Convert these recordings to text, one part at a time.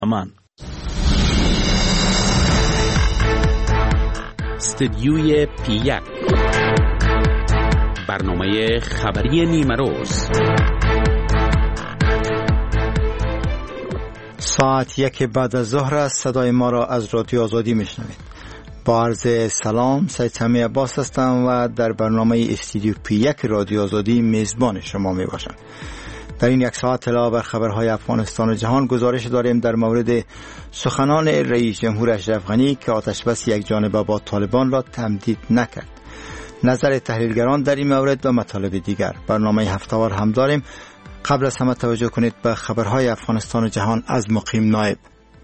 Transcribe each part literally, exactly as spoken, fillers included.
امان. استدیوی پیک، برنامه خبری نیمه روز. ساعت یک بعد از ظهر است. صدای ما را از رادیو آزادی میشنوید. با عرض سلام، سید سمی عباس هستم و در برنامه استودیو پی یک رادیو آزادی میزبان شما می باشم. در این یک ساعت علاوه بر خبرهای افغانستان و جهان گزارش داریم در مورد سخنان رئیس جمهور اشرف غنی که آتشبس یک جانبه با طالبان را تمدید نکرد، نظر تحلیلگران در این مورد و مطالب دیگر. برنامه هفته‌وار هم داریم. قبل از همه توجه کنید به خبرهای افغانستان و جهان از مقیم نایب.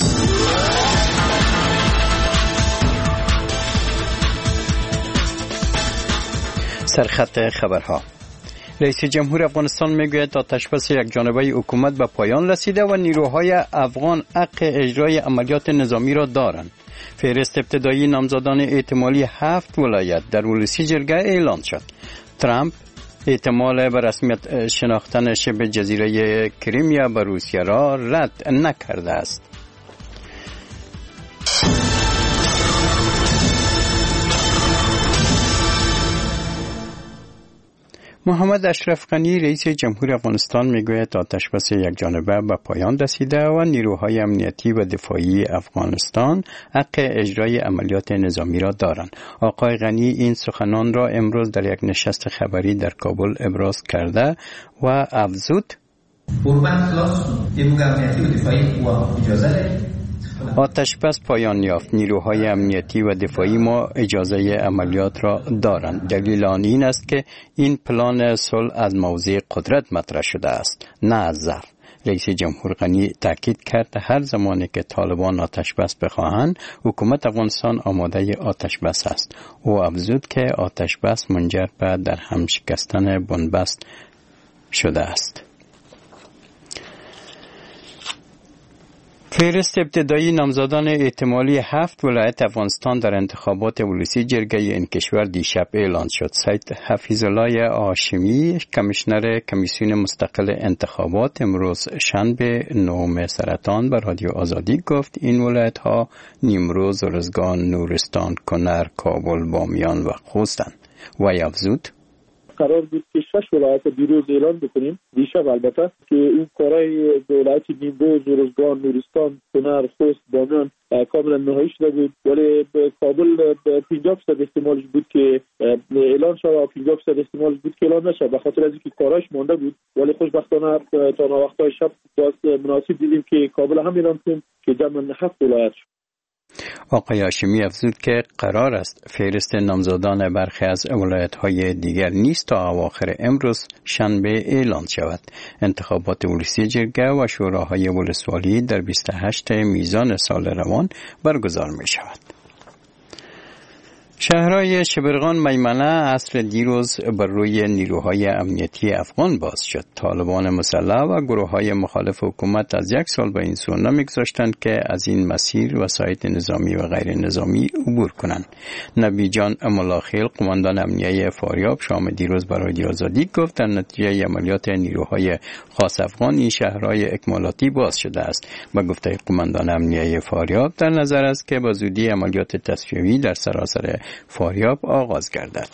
سرخط خبرها. رئیس جمهور افغانستان میگوید آتشبس یک جانبه حکومت به پایان رسیده و نیروهای افغان حق اجرای عملیات نظامی را دارند. فهرست ابتدایی نامزدان احتمالی هفت ولایت در ولسی جرگه اعلان شد. ترامپ احتمال به رسمیت شناختن شبه جزیره کریمیا به روسیه را رد نکرده است. محمد اشرف غنی رئیس جمهور افغانستان میگوید آتشبس یک جانبه به پایان رسیده و نیروهای امنیتی و دفاعی افغانستان حق اجرای عملیات نظامی را دارند. آقای غنی این سخنان را امروز در یک نشست خبری در کابل ابراز کرده و افزود: آتشبس پایان یافت. نیروهای امنیتی و دفاعی ما اجازه عملیات را دارند. دلیل آن این است که این پلان صلح از موضع قدرت مطرح شده است، نه از ضعف. رئیس جمهور غنی تاکید کرد هر زمانی که طالبان آتشبس بخواهند، حکومت افغانستان آماده آتشبس است. او افزود که آتشبس منجر به در هم شکستن بنبست شده است. فهرست ابتدایی نامزدان احتمالی هفت ولایت افغانستان در انتخابات ولسی جرگه این کشور دیشب اعلان شد. سید حفیظالله هاشمی، کمیشنر کمیسیون مستقل انتخابات، امروز شنبه نهم سرطان به رادیو آزادی گفت این ولایت ها نیمروز، ارزگان، نورستان، کنر، کابل، بامیان و خوستند. و افزود قرار بود که شش ولایت دیروز اعلان بکنیم، دیشب البته، که این کارهای ولایت نیمروز، ارزگان، نورستان، کنر، خوست، بامیان کاملا نهایی شده بود، ولی کابل پنجاه درصد احتمالش بود که اعلان شد و پنجاه درصد احتمالش بود که اعلان نشد، به خاطر از اینکه کاراش مونده بود. ولی خوشبختانه تا وقتای شب باز مناسب دیدیم که کابل هم اعلان کنیم که جمع هفت ولایت شد. آقای هاشمی افزود که قرار است فهرست نامزدان برخی از ولایت‌های دیگر نیز تا اواخر امروز شنبه اعلان شود. انتخابات ولسی جرگه و شوراهای ولسوالی در بیست و هشتم میزان سال روان برگزار می شود. شهرهای شبرغان، میمنه عصر دیروز بر روی نیروهای امنیتی افغان باز شد. طالبان مسلح و گروههای مخالف حکومت از یک سال به این سو نمی‌گذاشتند که از این مسیر وسایط نظامی و غیر نظامی عبور کنند. نبی جان ملاخیل، قماندان امنیه فاریاب، شام دیروز برای رادیو آزادی گفت در نتیجه عملیات نیروهای خاص افغان این شهرهای اکمالاتی باز شده است. با گفته قماندان امنیه فاریاب در نظر است که با زودی عملیات تصفیه‌ای در سراسر فاریاب آغاز گردد.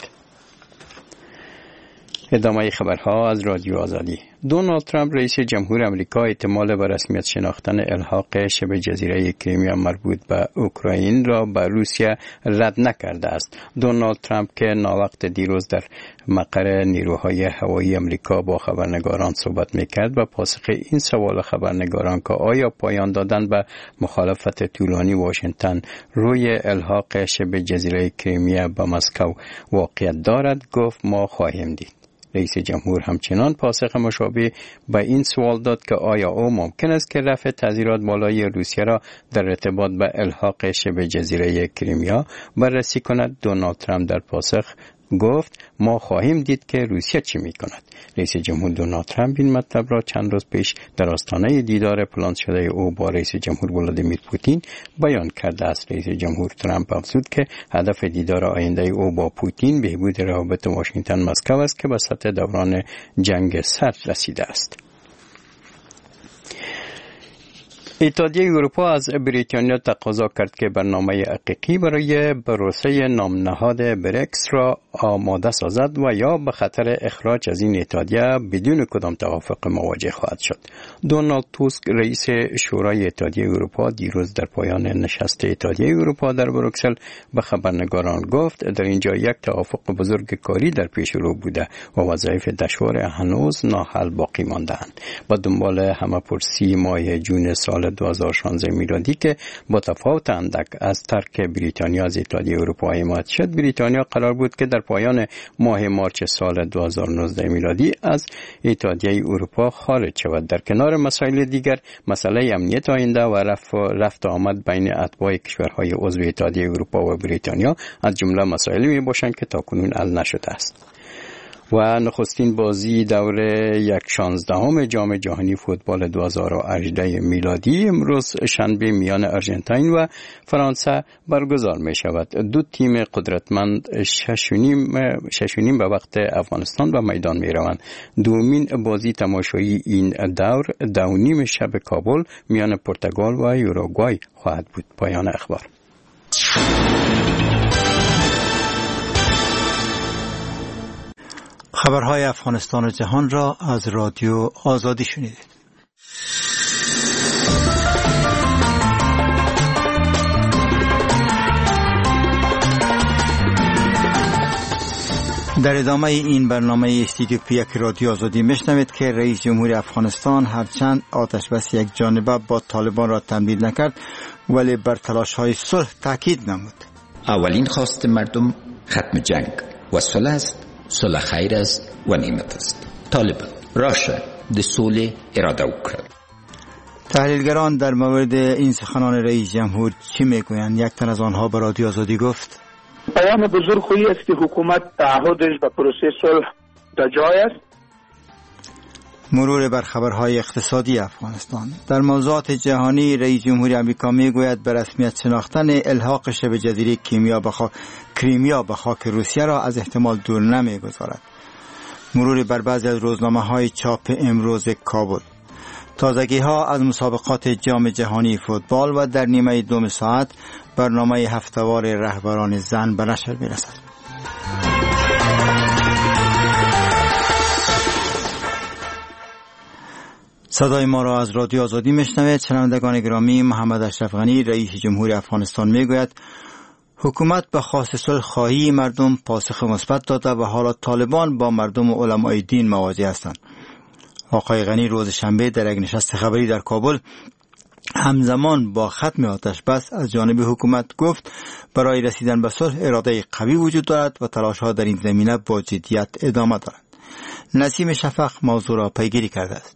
ادامه خبرها از رادیو آزادی. دونالد ترامپ رئیس جمهور آمریکا احتمال به رسمیت شناختن الحاق شبه جزیره کریمیا مربوط به اوکراین را به روسیه رد نکرده است. دونالد ترامپ که ناوقت دیروز در مقر نیروهای هوایی آمریکا با خبرنگاران صحبت میکرد و پاسخ این سوال خبرنگاران که آیا پایان دادن به مخالفت طولانی واشنگتن روی الحاق شبه جزیره کریمیا به مسکو واقعیت دارد، گفت ما خواهیم دید. رئیس جمهور همچنان پاسخ مشابه به این سوال داد که آیا او ممکن است که رفع تحذیرات بالای روسیه را در ارتباط به الحاق شبه جزیره کریمیا بررسی کند. دونالد ترامپ در پاسخ گفت ما خواهیم دید که روسیه چی می کند. رئیس جمهور دونالد ترامپ این مطلب را چند روز پیش در آستانه دیدار پلان شده او با رئیس جمهور ولادیمیر پوتین بیان کرده است. رئیس جمهور ترامپ افزود که هدف دیدار آینده او با پوتین بهبود روابط واشنگتن مسکو است که به سطح دوران جنگ سرد رسیده است. اتحادیه اروپا از بریتانیا تقاضا کرد که برنامه حقیقی برای پروسه نام نهاد برکس را آماده سازد و یا به خطر اخراج از این اتحادیه بدون کدام توافق مواجه خواهد شد. دونالد توسک رئیس شورای اتحادیه اروپا دیروز در پایان نشست اتحادیه اروپا در بروکسل به خبرنگاران گفت در اینجا یک توافق بزرگ کاری در پیش رو بوده و وظایف دشوار هنوز ناحل باقی مانده‌اند. با دنبال همه‌پرسی ماه جون سال دو هزار و شانزده میلادی که با تفاوت اندک از ترک بریتانیا از اتحادیه اروپا حمایت شد، بریتانیا قرار بود که در پایان ماه مارچ سال دو هزار و نوزده میلادی از اتحادیه اروپا خارج شود. در کنار مسائل دیگر، مسئله امنیت آینده و رفت رفت آمد بین اتباع کشورهای عضو اتحادیه اروپا و بریتانیا از جمله مسائلی می باشند که تاکنون حل نشده است. و نخستین بازی دور یک شانزدهم جام جهانی فوتبال دو هزار و هجده میلادی امروز شنبه میان آرژانتین و فرانسه برگزار می شود. دو تیم قدرتمند شش و نیم به وقت افغانستان به میدان می روند. دومین بازی تماشایی این دور دو نیم شب کابل میان پرتغال و یوروگوای خواهد بود. پایان اخبار. خبرهای افغانستان و جهان را از رادیو آزادی شنیدید. در ادامه این برنامه استودیو پیک رادیو آزادی میشنوید که رئیس جمهوری افغانستان هرچند آتش بس یک جانبه با طالبان را تمدید نکرد ولی بر تلاش‌های صلح تاکید نمود. اولین خواست مردم ختم جنگ و صلح است. صلح خیر است و نعمت است. طالبان راشه د صلح اراده وکړه. تحلیلگران در مورد این سخنان رئیس جمهور چی میگویند؟ یک تن از آنها به رادیو آزادی گفت: پیام بزرگ خویی است که حکومت تعهدش به پروسه صلح در جای است. مرور بر خبرهای اقتصادی افغانستان. در موضوعات جهانی رئیس جمهوری آمریکا میگوید به رسمیت شناختن الحاق شبه جزیره کریمیا به خاک کریمیا به خاک روسیه را از احتمال دور نمیگذارد. مرور بر بعضی از روزنامه‌های چاپ امروز کابل. تازگی ها از مسابقات جام جهانی فوتبال و در نیمه دوم ساعت برنامه هفته‌وار رهبران زن به نشر میرسد. صدای ما را از رادیو آزادی میشنوید. شنوندگان گرامی، محمد اشرف غنی رئیس جمهوری افغانستان میگوید حکومت به خواست صلح خواهی مردم پاسخ مثبت داده و حالا طالبان با مردم و علمای دین مواجه هستند. آقای غنی روز شنبه در یک نشست خبری در کابل همزمان با ختم آتش بس از جانب حکومت گفت برای رسیدن به صلح اراده قوی وجود دارد و تلاش‌ها در این زمینه با جدیت ادامه دارند. نسیم شفق موضوع را پیگیری کرده است.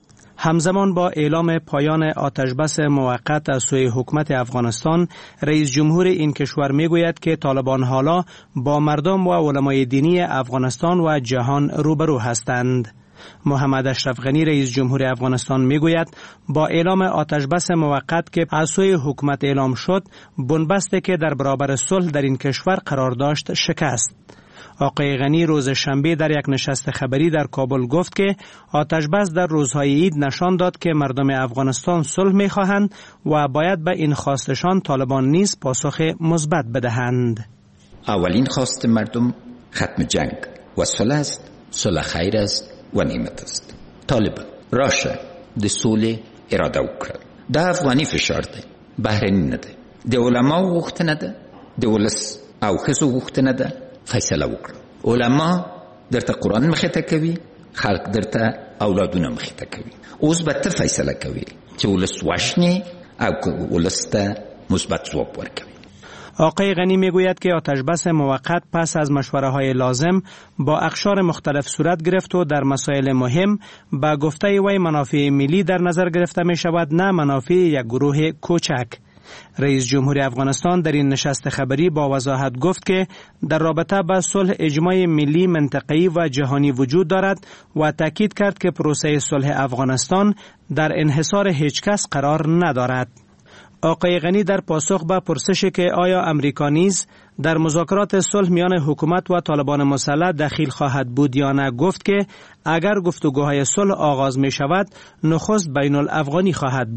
همزمان با اعلام پایان آتشبس موقت از سوی حکومت افغانستان، رئیس جمهور این کشور میگوید که طالبان حالا با مردم و علمای دینی افغانستان و جهان روبرو هستند. محمد اشرف غنی رئیس جمهور افغانستان میگوید با اعلام آتشبس موقت که از سوی حکومت اعلام شد، بنبستی که در برابر صلح در این کشور قرار داشت شکست. آقای غنی روز شنبه در یک نشست خبری در کابل گفت که آتشبس در روزهای عید نشان داد که مردم افغانستان صلح می‌خواهند و باید به این خواستشان طالبان نیز پاسخ مثبت بدهند. اولین خواست مردم ختم جنگ و صلح است. صلح خیر است و نعمت است. طالبان راشه د صلح اراده وکړه. دا افغاني فشار دی، بهرني نه دی. د علماو غوښتنه ده، د ولس او ښځو غوښتنه ده. فیصله وکړه. علما درته قرآن مخته کوي، خلق درته اولادونه مخته کوي. اوس به ته فیصله کوي چې ولس واشنی او ولس ته مثبت ځواب ورکوي. آقای غنی میگوید که آتشبس موقت پس از مشوره های لازم با اقشار مختلف صورت گرفت و در مسائل مهم با گفته وی منافع ملی در نظر گرفته می شود، نه منافع یک گروه کوچک. رئیس جمهوری افغانستان در این نشست خبری با وضاحت گفت که در رابطه با صلح اجماع ملی، منطقه‌ای و جهانی وجود دارد و تاکید کرد که پروسه صلح افغانستان در انحصار هیچ کس قرار ندارد. آقای غنی در پاسخ به پرسش که آیا امریکا نیز در مذاکرات صلح میان حکومت و طالبان مسلح دخیل خواهد بود یا نه گفت که اگر گفتگوهای صلح آغاز می شود نخست بین الافغانی خواهد بود.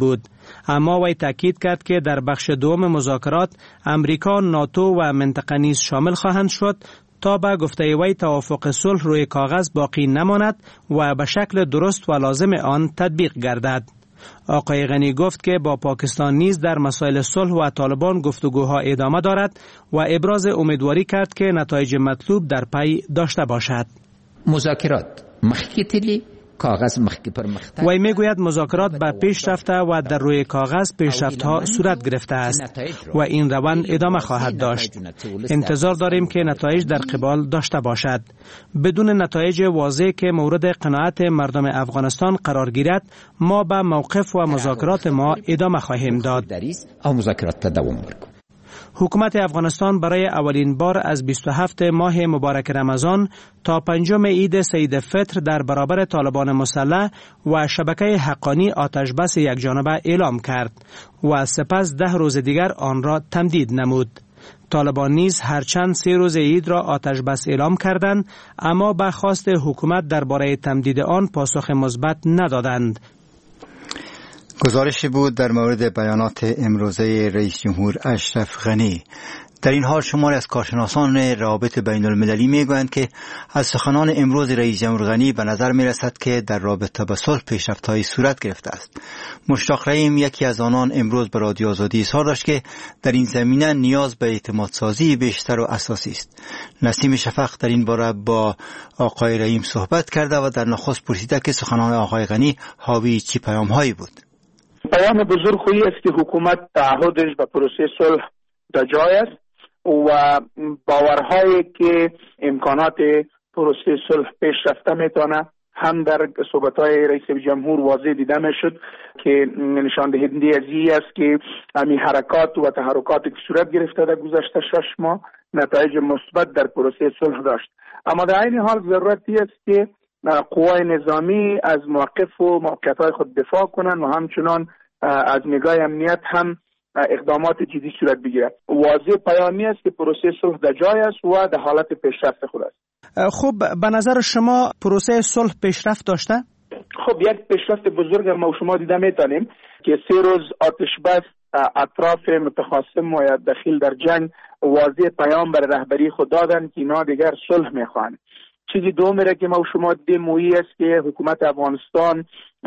اما وی تاکید کرد که در بخش دوم مذاکرات امریکا، ناتو و منطقه نیز شامل خواهند شد تا به گفته وی توافق صلح روی کاغذ باقی نماند و به شکل درست و لازم آن تطبیق گردد. آقای غنی گفت که با پاکستان نیز در مسائل صلح و طالبان گفتگوها ادامه دارد و ابراز امیدواری کرد که نتایج مطلوب در پی داشته باشد. مذاکرات مخکتلی کاغذ مخکی پر مخته وی میگوید مذاکرات به پیش رفته و در روی کاغذ پیشرفت‌ها صورت گرفته است و این روند ادامه خواهد داشت. انتظار داریم که نتایج در قبال داشته باشد. بدون نتایج واضح که مورد قناعت مردم افغانستان قرار گیرد، ما به موقف و مذاکرات ما ادامه خواهیم داد. او مذاکرات دوام برد. حکومت افغانستان برای اولین بار از بیست و هفتم ماه مبارک رمضان تا پنجم عید سید فطر در برابر طالبان مسلح و شبکه حقانی آتش بس یک جانبه اعلام کرد و سپس ده روز دیگر آن را تمدید نمود. طالبان نیز هر چند سه روز عید را آتش بس اعلام کردند، اما به خواست حکومت درباره تمدید آن پاسخ مثبت ندادند. گزارشی بود در مورد بیانات امروزه رئیس جمهور اشرف غنی. در این حال شماری از کارشناسان روابط بین المللی میگویند که از سخنان امروز رئیس جمهور غنی به نظر می رسد که در رابطه با صلح پیشرفت‌هایی صورت گرفته است. مشتاق رحیم یکی از آنان امروز به رادیو آزادی اظهار داشت که در این زمینه نیاز به اعتماد سازی بیشتر و اساسی است. نسیم شفق در این باره با آقای رحیم صحبت کرده و در نخست پرسیده که سخنان آقای غنی حاوی چه پیام‌هایی بود. پیام بزرگ خویی است که حکومت تعهدش به پروسه صلح در جای است و باورهایی که امکانات پروسه صلح پیش رفته میتونه هم در صحبت‌های رئیس جمهور واضح دیده میشد که نشان دهنده از این است که همین حرکات و تحرکاتی که صورت گرفته در گذشته شش ماه نتایج مثبت در پروسه صلح داشت. اما در این حال ضرورتی است که قوای نظامی از موقف و موقعیت‌های خود دفاع کنند و همچنان از نگاه امنیت هم اقدامات جدی صورت بگیرد. واضح پیامی است که پروسه صلح در جای است و در حالت پیشرفت خود است. خب به نظر شما پروسه صلح پیشرفت داشته؟ خب یک پیشرفت بزرگ ما و شما دیده میتونیم که سه روز آتش بس اطراف متخاصم و دخیل در جنگ واضح پیام بر رهبری خود دادن که اینا دیگر صلح میخوان. چیزی دومی را که ما و شما دیدیم است که حکومت افغانستان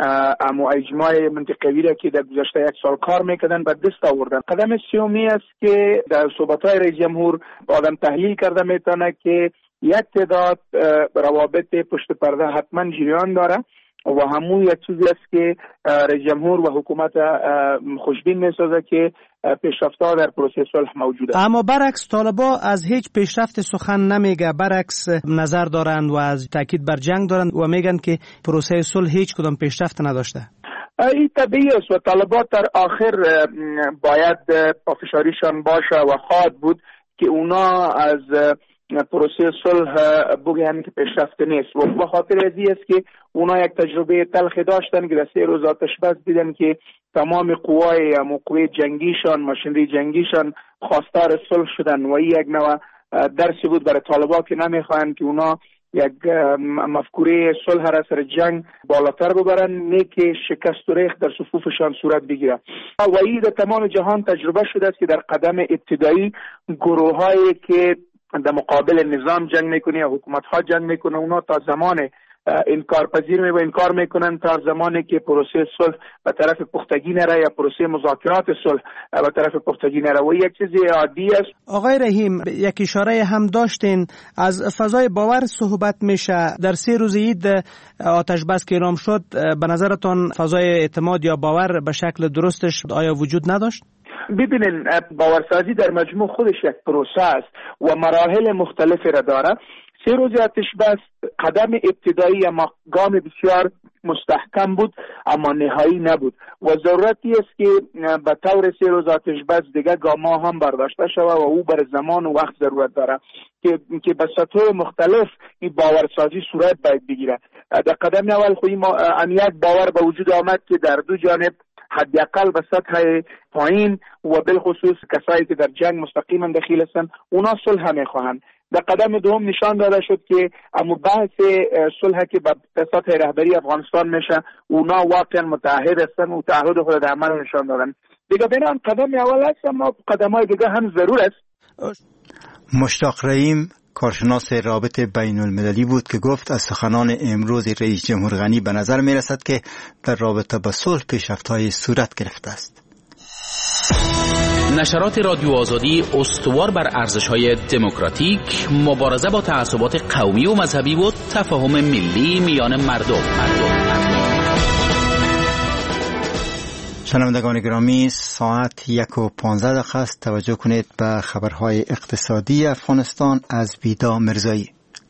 اما اجماع منطقوی را که در گذشته یک سال کار میکردن به دست آوردن. قدم سومی است که در صحبت‌های رئیس جمهور آدم تحلیل کرده میتونه که یک تعداد روابط پشت پرده حتما جریان داره و همون یک چیزی است که رئیس جمهور و حکومت خوشبین میسازه که پیشرفت‌ها در پروسه صلح موجود است. اما برعکس طالبا از هیچ پیشرفت سخن نمیگه، برعکس نظر دارند و از تاکید بر جنگ دارند و میگن که پروسه صلح هیچ کدام پیشرفت نداشته. این طبیعی است و طالبات در آخر باید پافشاریشان باشه و خواهد بود که اونا از پروسه صلح بگن که پیشرفت نیست و به خاطر ازی است که اونا یک تجربه تلخی داشتن که در سه روز آتش بس دیدن که تمام قوای قوای جنگیشان، ماشینری جنگیشان خواستار صلح شدن و این یک نوع درسی بود برای طالبان که نمیخواهند که اونا یک مفکوره صلح را سر جنگ بالاتر ببرن، نه که شکست و ریخت در صفوفشان صورت بگیره. و این در تمام جهان تجربه شده است که در قدم ابتدایی گروهایی که در مقابل نظام جنگ میکنه یا حکومت ها جنگ میکنه اونا تا زمان انکار پذیر می و انکار میکنن تا زمانی که پروسه صلح به طرف پختگی نره یا پروسه مذاکرات صلح به طرف پختگی نره و یک چیز عادی است. آقای رحیم یک اشاره هم داشتین از فضای باور صحبت میشه. در سه روز عید آتش بس که اعلام شد به نظرتان فضای اعتماد یا باور به شکل درستش آیا وجود نداشت؟ ببینین باورسازی در مجموع خودش یک پروسه است و مراحل مختلفی را داره. سه روز آتش بس قدم ابتدایی اما گام بسیار مستحکم بود اما نهایی نبود و ضرورتی است که به طور سه روز آتش بس دیگه گام‌ها هم برداشته شود و او بر زمان و وقت ضرورت داره که که به سطح مختلف این باورسازی صورت باید بگیره. در قدم اول خودی امنیت باور به وجود آمد که در دو جانب حداقل به سطح پایین و بالخصوص کسایی که در جنگ مستقیما دخیل هستند اونا صلح میخواهند. در قدم دوم نشان داده شد که اما بحث صلح که به سطح رهبری افغانستان میشه اونا واقعا متعهد هستن و تعهد خود در عمل نشان دادن. دیگه بینم قدم اول است اما قدم‌های دیگه هم ضرور است. مشتاق رحیم کارشناس رابطه بین المللی بود که گفت از سخنان امروز رئیس جمهور غنی به نظر می رسد که در رابطه با صلح پیشرفت‌های صورت گرفته است. نشرات رادیو آزادی استوار بر ارزش‌های دموکراتیک، مبارزه با تعصبات قومی و مذهبی و تفاهم ملی میان مردم. شنوندگان گرامی، ساعت یک و پانزده دقیقه است. توجه کنید به خبرهای اقتصادی افغانستان از ویدا مرزایی.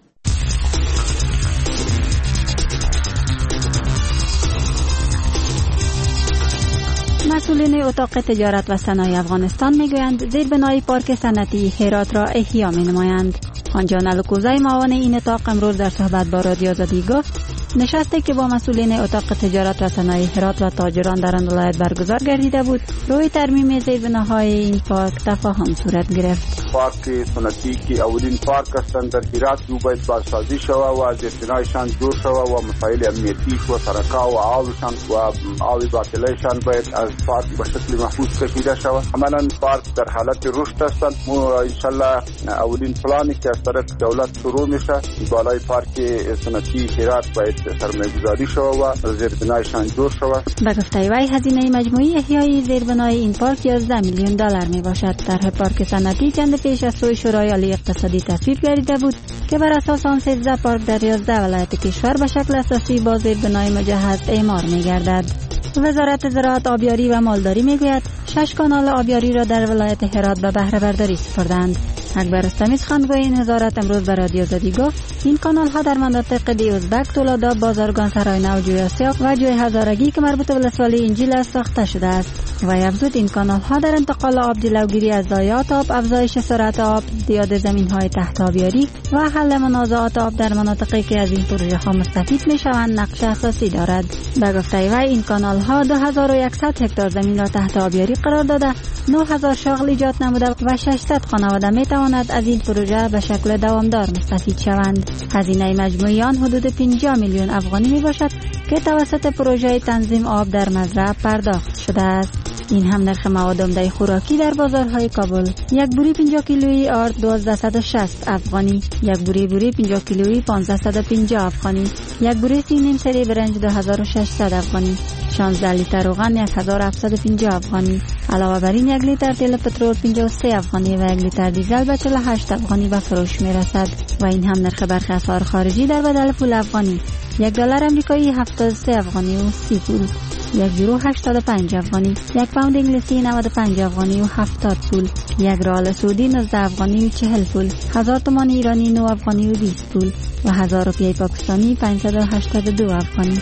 مسئولین اتاق تجارت و صنایع افغانستان میگویند زیربنای پارک صنعتی هرات را احیا می‌نمایند. خانجان الکوزی معاون این اتاق امروز در صحبت با رادیو آزادی گفت نشستی که با مسئولین اتاق تجارت و صنایع هرات و تاجران در آن ولایت برگزار گردیده بود روی ترمیم زیربناهای این پارک تفاهم صورت گرفت. پارک صنعتی که اولین پارک هستند در هرات رو باید بازسازی شود و زیربنایشان جور شود و مسائل امنیتی و سرکا و آبشان و آب باطلهشان باید از پارک به شکل محفوظ کشیده شود. عملا پارک در حالت رشد هستند و انشالله اولین پلانی که از طرف دولت شروع میشه بالای پارک صنعتی هرات باید سرمایه‌گذاری شود و زیربنایشان جور شود. به گفته وی هزینه مجموعی احیای زیربنای این پارک یازده میلیون دلار می باشد. طرح پارک صنعتی چند پیش از سوی شورای عالی اقتصادی تصویب گردیده بود که بر اساس آن سیزده پارک در یازده ولایت کشور به شکل اساسی با زیربنای مجهز اعمار می گردد. وزارت زراعت، آبیاری و مالداری میگوید شش کانال آبیاری را در ولایت هرات به بهره برداری سپردند. اکبر رستمی سخنگوی این وزارت امروز به رادیو آزادی گفت این کانال ها در مناطق دی ازبک، تولاداب، بازارگان، سرای نو، جوی آسیاب و جوی هزارگی که مربوط به ولسوالی انجیل است ساخته شده است. و افزود این کانال ها در انتقال آب، جلوگیری از ضایعات آب، افزایش سرعت آب، زیاد زمین های تحت آبیاری و حل منازعات آب در مناطقی که از این پروژه ها مستفید می شوند نقش اساسی دارد. به گفته وی این کانال ها دو هزار و صد هکتار زمین را تحت آبیاری قرار داده، نه هزار شغل ایجاد نموده و ششصد خانواده می تواند از این پروژه به شکل دوامدار مستفید شوند. هزینه مجموعی آن حدود پنجاه میلیون افغانی می باشد که توسط پروژه تنظیم آب در مزرعه پرداخت شده است. این هم نرخ مواد عمده خوراکی در بازارهای کابل. یک بوری پنجاه کیلویی آرد دوازده و شصت افغانی، یک بوری بوری پنجاه کیلویی پانزده و پنجاه افغانی، یک بوری سی نیم سری برنج دو هزار و ششصد افغانی، شانزده لیتر روغن یک هزار و هفتصد و پنجاه افغانی. علاوه بر این یک لیتر تیل پترول پنجاه و سه افغانی و یک لیتر دیزل به چهل و هشت افغانی به فروش می رسد. و این هم نرخ برخی اسعار خارجی در بدل پول افغانی. یک دلار امریکایی هفتاد و سه افغانی و سی پول، یک یورو هشتاد و پنج افغانی، یک پوند انگلیسی نود و پنج افغانی و هفتاد پول، یک ریال سعودی نوزده افغانی و چهل پول، هزار تومان ایرانی نه افغانی و بیست پول و هزار روپیه پاکستانی پانصد و هشتاد و دو افغانی.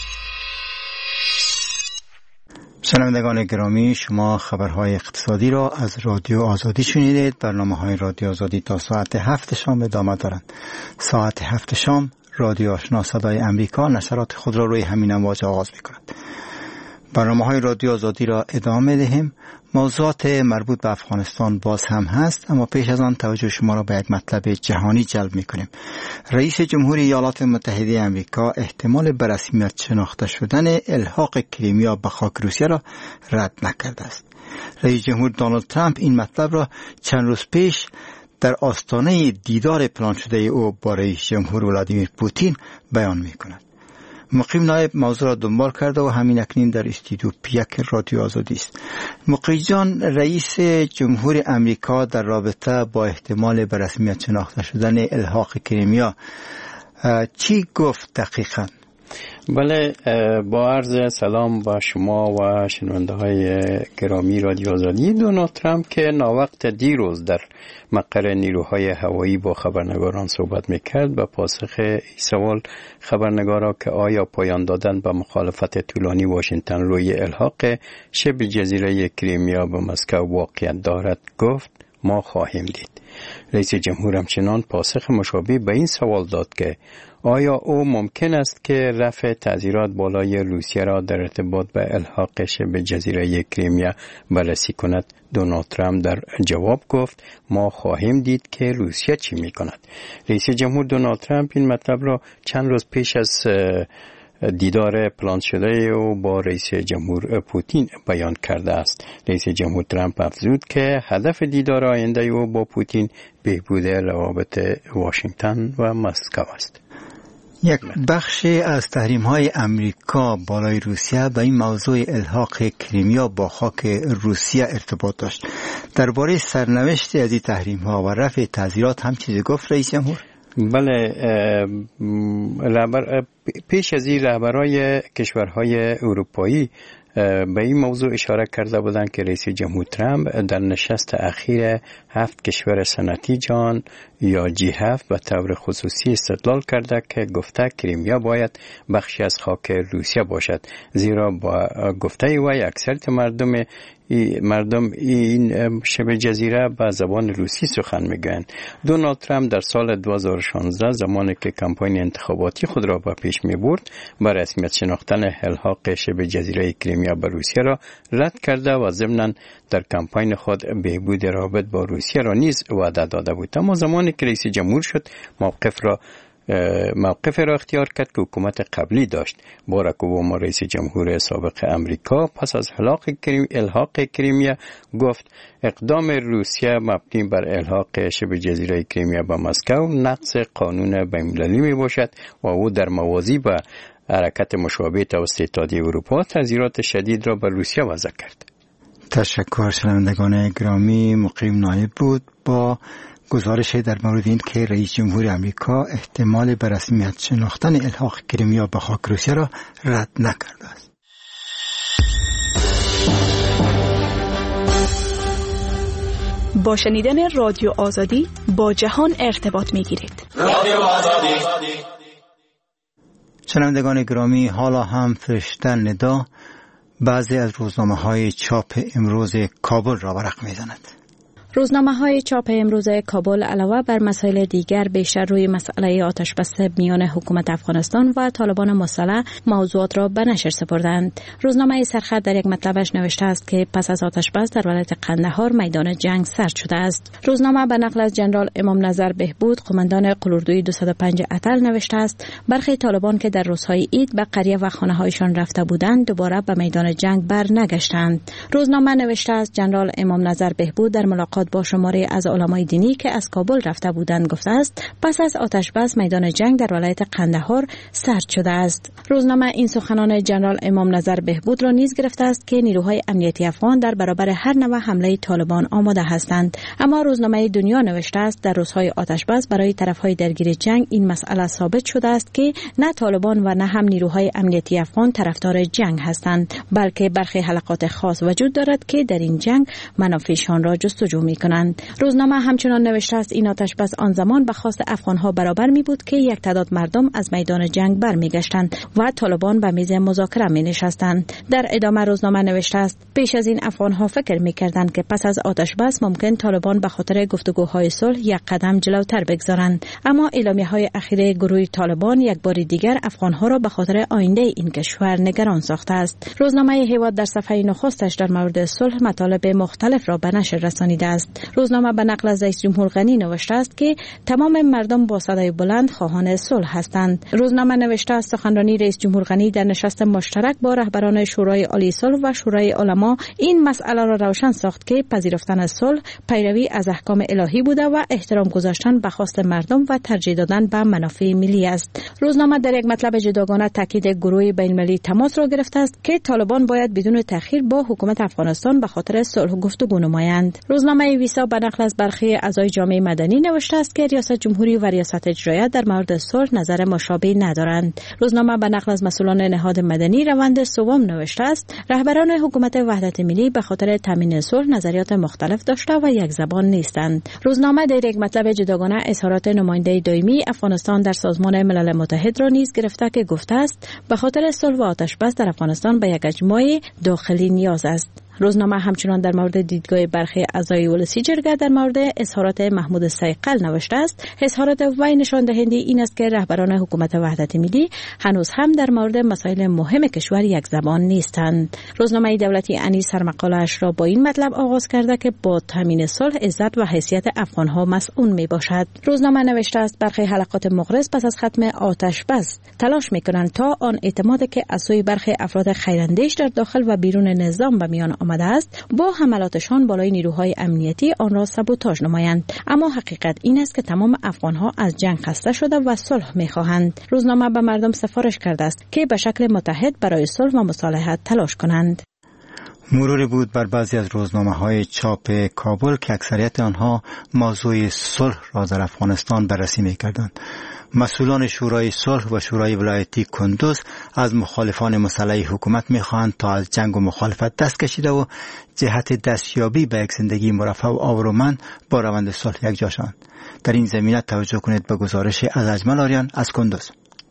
شنوندگان گرامی، شما خبرهای اقتصادی را از رادیو آزادی شنیدید. برنامه‌های رادیو آزادی تا ساعت هفت شام ادامه دارند. ساعت هفت شام رادیو آشنا صدای امریکا نشرات خود را روی همین امواج آغاز می‌کند. برنامه‌های رادیو آزادی را ادامه دهیم. موضوعات مربوط به افغانستان باز هم هست، اما پیش از آن توجه شما را به یک مطلب جهانی جلب می‌کنیم. رئیس جمهوری ایالات متحده آمریکا احتمال به رسمیت شناخته شدن الحاق کریمیا به خاک روسیه را رد نکرده است. رئیس جمهور دونالد ترامپ این مطلب را چند روز پیش در آستانه دیدار پلان شده او با رئیس جمهور ولادیمیر پوتین بیان می‌کند. مقیم نایب موضوع را دنبال کرده و همین اکنون در استودیو پیک رادیو آزادی است. مقیم جان، رئیس جمهور امریکا در رابطه با احتمال به رسمیت شناخته شدن الحاق کریمیا چی گفت دقیقاً؟ بله، با عرض سلام با شما و شنونده های گرامی رادیو آزادی. دونالد ترامپ که ناوقت دیروز در مقر نیروهای هوایی با خبرنگاران صحبت میکرد به پاسخ این سوال خبرنگارا که آیا پایان دادن به مخالفت طولانی واشنگتن روی الحاق شبه جزیره کریمیا به مسکو واقعیت دارد گفت ما خواهیم دید. رئیس جمهور همچنان پاسخ مشابه به این سوال داد که آیا او ممکن است که رفع تعزیرات بالای روسیه را در ارتباط به الحاق شبه جزیره کریمیا بررسی کند؟ دونالد ترامپ در جواب گفت ما خواهیم دید که روسیه چی می کند. رئیس جمهور دونالد ترامپ این مطلب را چند روز پیش از دیدار پلان شده او با رئیس جمهور پوتین بیان کرده است. رئیس جمهور ترامپ افزود که هدف دیدار آینده او با پوتین بهبود روابط واشنگتن و مسکو است. یک بخش از تحریم‌های امریکا بالای روسیه به این موضوع الحاق کریمیا با خاک روسیه ارتباط داشت. درباره سرنوشت از این تحریم‌ها و رفع تعزیرات هم چیزی گفت رئیس جمهور؟ بله، رهبر پیش از این رهبرای کشورهای اروپایی به این موضوع اشاره کرده بودند که رئیس جمهور ترامپ در نشست اخیر هفت کشور صنعتی جهان یا جی هفت به طور خصوصی استدلال کرده که گفته کریمیا باید بخشی از خاک روسیه باشد، زیرا با گفته وی اکثریت مردم مردم این شبه جزیره به زبان روسی سخن میگویند. دونالد ترامپ در سال دو هزار و شانزده زمانی که کمپاین انتخاباتی خود را به پیش میبرد به رسمیت شناختن الحاق شبه جزیره کریمیا به روسیه را رد کرده و ضمناً در کمپاین خود بهبود روابط با روسیه را نیز وعده داده بود. اما زمانی که رئیس جمهور شد موقف را موقف را اختیار کرد که حکومت قبلی داشت. باراک اوباما رئیس جمهور سابق امریکا پس از الحاق کریمیا گفت اقدام روسیه مبنی بر الحاق شبه جزیره کریمیا به مسکو نقض قانون بین‌المللی می باشد و او در موازی با حرکت مشابه توسط اتحادیه اروپا تعزیرات شدید را بر روسیه وضع کرد. تشکر. شنوندگان گرامی، مقیم نایب بود با گزارش در مورد این که رئیس جمهور امریکا احتمال به رسمیت شناختن الحاق کریمیا به خاک روسیه را رد نکرده است. با شنیدن رادیو آزادی با جهان ارتباط می‌گیرید. رادیو آزادی. شنوندگان گرامی، حالا هم فرشته ندا بعضی از روزنامه‌های چاپ امروز کابل را ورق می‌زند. روزنامه‌های چاپ امروز کابل علاوه بر مسائل دیگر بیشتر روی مسئله آتش‌بس میان حکومت افغانستان و طالبان مسلح موضوعات را به نشر سپردند. روزنامه سرخط در یک مطلبش نوشته است که پس از آتش‌بس در ولایت قندهار میدان جنگ سرد شده است. روزنامه به نقل از جنرال امام نظر بهبود قماندان قلوردوی دویست و پنج اتل نوشته است برخی طالبان که در روزهای عید به قریه و خانه‌هایشان رفته بودند دوباره به میدان جنگ برنگشتند. روزنامه نوشته است جنرال امام نظر بهبود در ملاقات با شماره از علمای دینی که از کابل رفته بودند گفته است پس از آتش‌بس میدان جنگ در ولایت قندهار سرد شده است. روزنامه این سخنان جنرال امام نظر بهبود را نیز گرفته است که نیروهای امنیتی افغان در برابر هر نوع حمله طالبان آماده هستند. اما روزنامه دنیا نوشته است در روزهای آتش‌بس برای طرفهای درگیر جنگ این مسئله ثابت شده است که نه طالبان و نه هم نیروهای امنیتی افغان طرفدار جنگ هستند، بلکه برخی حلقات خاص وجود دارد که در این جنگ منافعشان را جستجو می‌کنند. روزنامه همچنان نوشته است این آتش‌بس آن زمان به خواست افغان‌ها برابر می بود که یک تعداد مردم از میدان جنگ برمیگشتند و طالبان به میز مذاکره می نشستند. در ادامه روزنامه نوشته است پیش از این افغان‌ها فکر می‌کردند که پس از آتش‌بس ممکن طالبان به خاطر گفتگوهای صلح یک قدم جلوتر بگذارند، اما اعلامیه‌های اخیر گروه طالبان یک بار دیگر افغان‌ها را به خاطر آینده این کشور نگران ساخته است. روزنامه هیواد در صفحه نخستش در مورد صلح مطالب مختلف را به نشر رسانیده است. روزنامه به نقل از رئیس جمهور غنی نوشته است که تمام مردم با صدای بلند خواهان صلح هستند. روزنامه نوشته است سخنرانی رئیس جمهور غنی در نشست مشترک با رهبران شورای عالی صلح و شورای علما این مسئله را روشن ساخت که پذیرفتن صلح پیروی از احکام الهی بوده و احترام گذاشتن به خواست مردم و ترجیح دادن به منافع ملی است. روزنامه در یک مطلب جداگانه تاکید گروه بین‌المللی تماس را گرفته است که طالبان باید بدون تأخیر با حکومت افغانستان به خاطر صلح گفتگو نمایند. روزنامه ویسا به نقل از برخی اعضای جامعه مدنی نوشته است که ریاست جمهوری و ریاست اجرایی در مورد صلح نظر مشابه ندارند. روزنامه به نقل از مسئولان نهاد مدنی روند سوم نوشته است رهبران حکومت وحدت ملی به خاطر تامین صلح نظریات مختلف داشته و یک زبان نیستند. روزنامه در یک مطلب جداگانه اظهارات نماینده دائمی افغانستان در سازمان ملل متحد را نیز گرفته که گفته است به خاطر صلح و آتش‌بس در افغانستان به یک اجماع داخلی نیاز است. روزنامه همچنان در مورد دیدگاه برخی اعضای ولسی جرگه در مورد اظهارات محمود سیقل نوشته است: اظهارات وی نشان دهنده این است که رهبران حکومت وحدت ملی هنوز هم در مورد مسائل مهم کشور یک زبان نیستند. روزنامه دولتی انیس سرمقاله‌اش را با این مطلب آغاز کرده که با تامین صلح عزت و حیثیت افغان‌ها مسئول میباشد. روزنامه نوشته است برخی حلقات مغرض پس از ختم آتش بس تلاش میکنند تا آن اعتماد که از سوی برخی افراد خیراندیش در داخل و بیرون نظام به میان آمده است با حملاتشان بالای نیروهای امنیتی آن را سابوتاژ نمایند. اما حقیقت این است که تمام افغان‌ها از جنگ خسته شده و صلح میخواهند. روزنامه به مردم سفارش کرده است که به شکل متحد برای صلح و مصالحت تلاش کنند. مروری بود بر بعضی از روزنامه‌های چاپ کابل که اکثریت آنها موضوع صلح را در افغانستان بررسی می‌کردند. مسئولان شورای صلح و شورای ولایتی کندوز از مخالفان مسلح حکومت می‌خواهند تا از جنگ و مخالفت دست کشیده و جهت دستیابی به یک زندگی مرفه و آبرومند با روند صلح یکجا شوند. در این زمینه توجه کنید به گزارش از اجمل آریان از کندوز.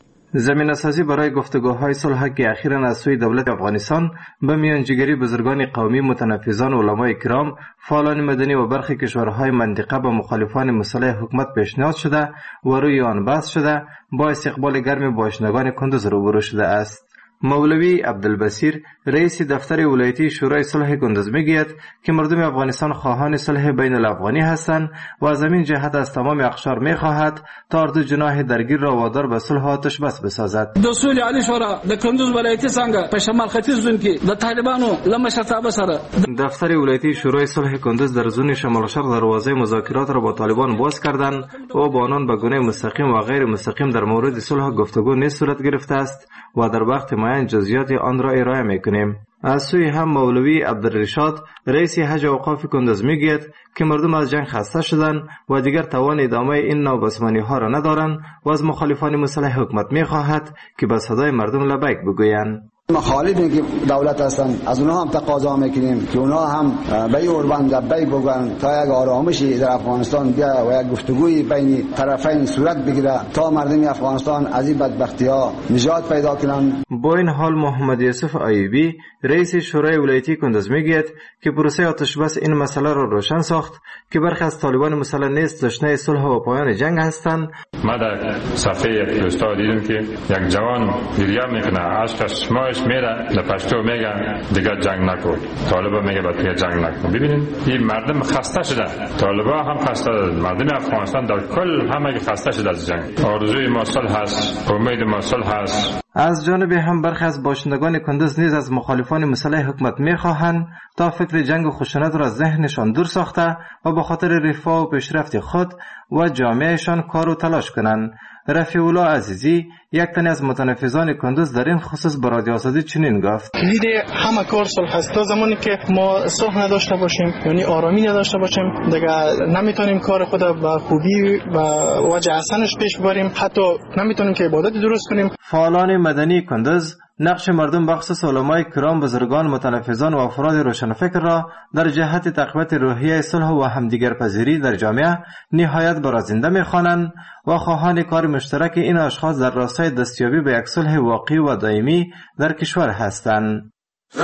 زمینه سازی برای گفتگوهای صلح که اخیراً از سوی دولت افغانستان به میانجیگری بزرگان قومی، متنفذان، علمای کرام، فعالان مدنی و برخی کشورهای منطقه به مخالفان مسلح حکومت پیشنهاد شده و روی آن بحث شده با استقبال گرم باشندگان کندوز روبرو شده است. مولوی عبدالبصیر رئیس دفتر ولایتی شورای صلح کندوز میگوید که مردم افغانستان خواهان صلح بین الافغانی هستند و از همین جهت از تمام اقشار میخواهد تا اردو جناح درگیر را وادار به صلح و آتش بس بسازد. دسول علی شورا د کندوز ولایتی څنګه په شمال ختیځ زون کې د طالبانو لمشرتابه سره دفتر ولایتی شورای صلح کندوز در زون شمال شرق دروازه مذاکرات را با طالبان باز کردند و با آنان به گونه مستقیم و غیر مستقیم در مورد صلح گفتگو نیز صورت گرفته است و در وقت معین جزئیات آن را ارائه میکنیم. از سوی هم مولوی عبدالرشاد رئیس حج اوقاف کندوز میگوید که مردم از جنگ خسته شدند و دیگر توان ادامه این نوع بسمانی ها را ندارند و از مخالفان مسلح حکومت میخواهد که به صدای مردم لبیک بگویند. مخالفین که دولت هستن از اونها هم تقاضا میکنیم که اونها هم به اوربند لبیک بگن تا یک آرامشی در افغانستان بیا و یک گفتگوی بین طرفین صورت بگیره تا مردم افغانستان از این بدبختی ها نجات پیدا کنند. با این حال محمد یوسف ایوبی رئیس شورای ولایتی کندوز میگوید که پروسه آتش بس این مسئله را روشن ساخت که برخی از طالبان مسلح نیز تشنه صلح و پایان جنگ هستند. ما در صفحه یک پوستا دیدم که یک جوان گریه میکنه، اشکش چشماش میره، در پشتو میگه دیگه جنگ نکن، طالبا میگه باید دیگه جنگ نکن. ببینید این مردم خسته شده، طالبا هم خسته شده، مردم افغانستان در کل همه خسته شده از جنگ. آرزوی ما صلح هست، امید ما صلح هست. از جانب هم برخی از باشندگان کندوز نیز از مخالفان مسلح حکومت میخواهند تا فکر جنگ و خشونت را از ذهنشان دور ساخته و به خاطر رفاه و پیشرفت خود و جامعهشان کار و تلاش کنند. رفیع الله عزیزی یک تن از متنفذان کندوز در این خصوص به رادیو آزادی چنین گفت: لیده همه کار صلح است. تا زمانی که ما صلح نداشته باشیم، یعنی آرامی نداشته باشیم، دیگه نمیتونیم کار خود به خوبی و وجه حسنش پیش ببریم، حتی نمیتونیم که عبادت درست کنیم. فعالان مدنی کندوز نقش مردم بخصوص علمای کرام، بزرگان، متنفذان و افراد روشنفکر را در جهت تقویت روحیه صلح و همدیگر پذیری در جامعه نهایت برازنده می‌خوانند و خواهان کار مشترک این اشخاص در راستای دستیابی به یک صلح واقعی و دائمی در کشور هستند.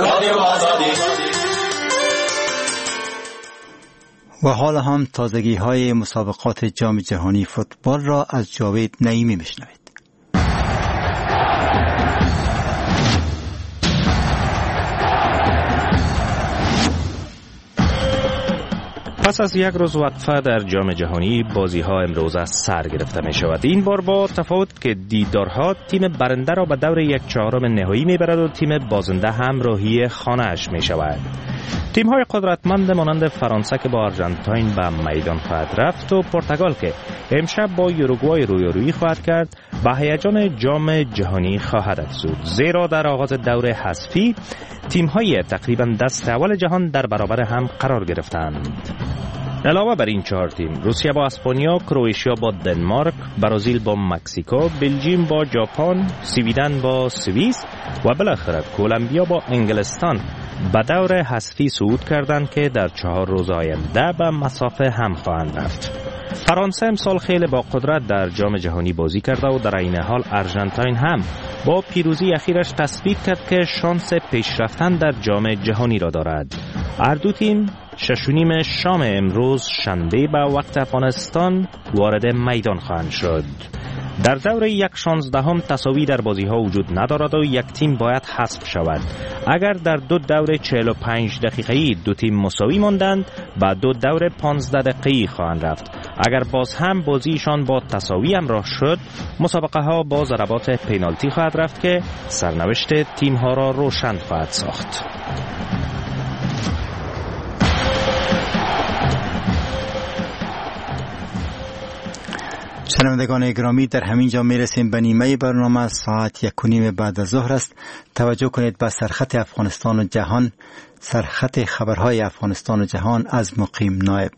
و حالا هم تازگی های مسابقات جام جهانی فوتبال را از جاوید نعیمی میشنوید. پس از یک روز وقفه در جام جهانی، بازی ها امروز از سر گرفته می شود. این بار با تفاوت که دیدارها تیم برنده را به دور یک چهارم نهایی می برد و تیم بازنده هم راهی خانه اش می شود. تیم های قدرتمند مانند فرانسه که با آرژانتین به میدان خواهد رفت و پرتغال که امشب با یوروگوای رویارویی خواهد کرد به هیجان جام جهانی خواهد افزود، زیرا در آغاز دور حذفی تیم های تقریبا دست اول جهان در برابر هم قرار گرفتند. علاوه بر این چهار تیم، روسیه با اسپانیا، کرواتیا با دنمارک، برزیل با مکزیکو، بلژیم با ژاپن، سویدن با سوئیس و بالاخره کلمبیا با انگلستان به دور حذفی صعود کردند که در چهار روز آینده به مسافه هم خواهند رفت. فرانسه امسال خیلی با قدرت در جام جهانی بازی کرده و در این حال آرژانتین هم با پیروزی اخیرش تثبیت کرد که شانس پیشرفتن در جام جهانی را دارد. هر دو تیم شش و نیم شام امروز شنبه به وقت افغانستان وارد میدان خواهند شد. در دور یک شانزدهم تساوی در بازی ها وجود ندارد و یک تیم باید حذف شود. اگر در دو دور چهل و پنج دقیقه‌ای دو تیم مساوی ماندند، با دو دور پانزده دقیقه‌ای خواهند رفت. اگر باز هم بازیشان با تساوی همراه شد، مسابقه ها با ضربات پنالتی خواهد رفت که سرنوشت تیم ها را روشن خواهد ساخت. شنوندگان گرامی، در همین جا میرسیم به نیمه برنامه. ساعت یک و نیم بعد از ظهر است. توجه کنید به سرخط افغانستان و جهان، سرخط خبرهای افغانستان و جهان از مقیم نایب.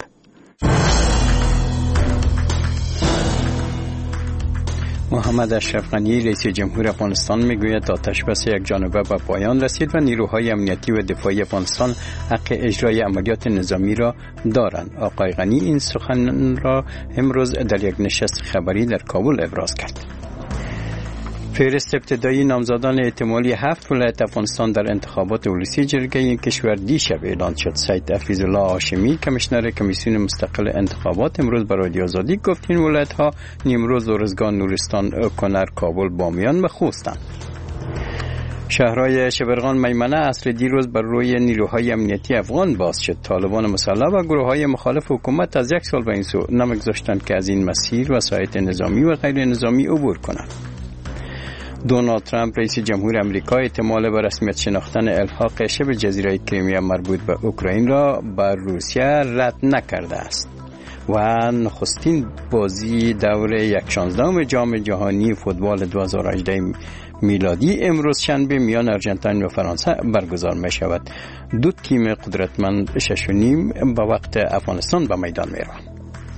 محمد اشرف غنی رئیس جمهور افغانستان میگوید آتش بس یک جانبه به پایان رسید و نیروهای امنیتی و دفاعی افغانستان حق اجرای عملیات نظامی را دارند. آقای غنی این سخن را امروز در یک نشست خبری در کابل ابراز کرد. فهرست ابتدایی نامزدان احتمالی هفت ولایت افغانستان در انتخابات ولسی جرگه این کشور دیشب اعلان شد. سید حفیظ الله هاشمی کمیشنر کمیسیون مستقل انتخابات امروز برای رادیو آزادی گفت این ولایت ها نیمروز، ارزگان، نورستان، کنر، کابل، بامیان و خوستند. شهرهای شبرغان، میمنه عصر دیروز بر روی نیروهای امنیتی افغان باز شد. طالبان مسلح و گروههای مخالف حکومت از یک سال به این سو نمیگذاشتند که از این مسیر وسایط نظامی و غیر نظامی عبور کنند. دونالد ترامپ رئیس جمهور آمریکا احتمال به رسمیت شناختن الحاق شبه جزیره کریمیا مربوط به اوکراین را بر روسیه رد نکرده است و نخستین بازی دور یک شانزدهم جام جهانی فوتبال دو هزار و هجده میلادی امروز شنبه میان آرژانتین و فرانسه برگزار می شود. دو تیم قدرتمند شش و نیم به وقت افغانستان به میدان می روند.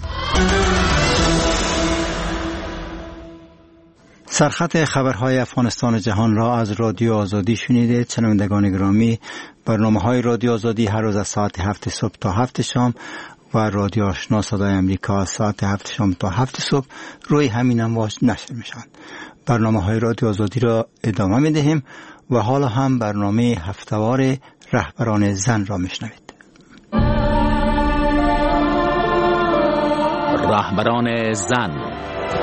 سرخط خبرهای افغانستان و جهان را از رادیو آزادی شنیدید. شنوندگان گرامی، برنامه‌های رادیو آزادی هر روز از ساعت هفت صبح تا هفت شام و رادیو آشنا صدای امریکا از ساعت هفت شام تا هفت صبح روی همین امواج نشر میشوند. برنامه‌های رادیو آزادی را ادامه میدهیم و حالا هم برنامه هفته‌وار رهبران زن را میشنوید. رهبران زن.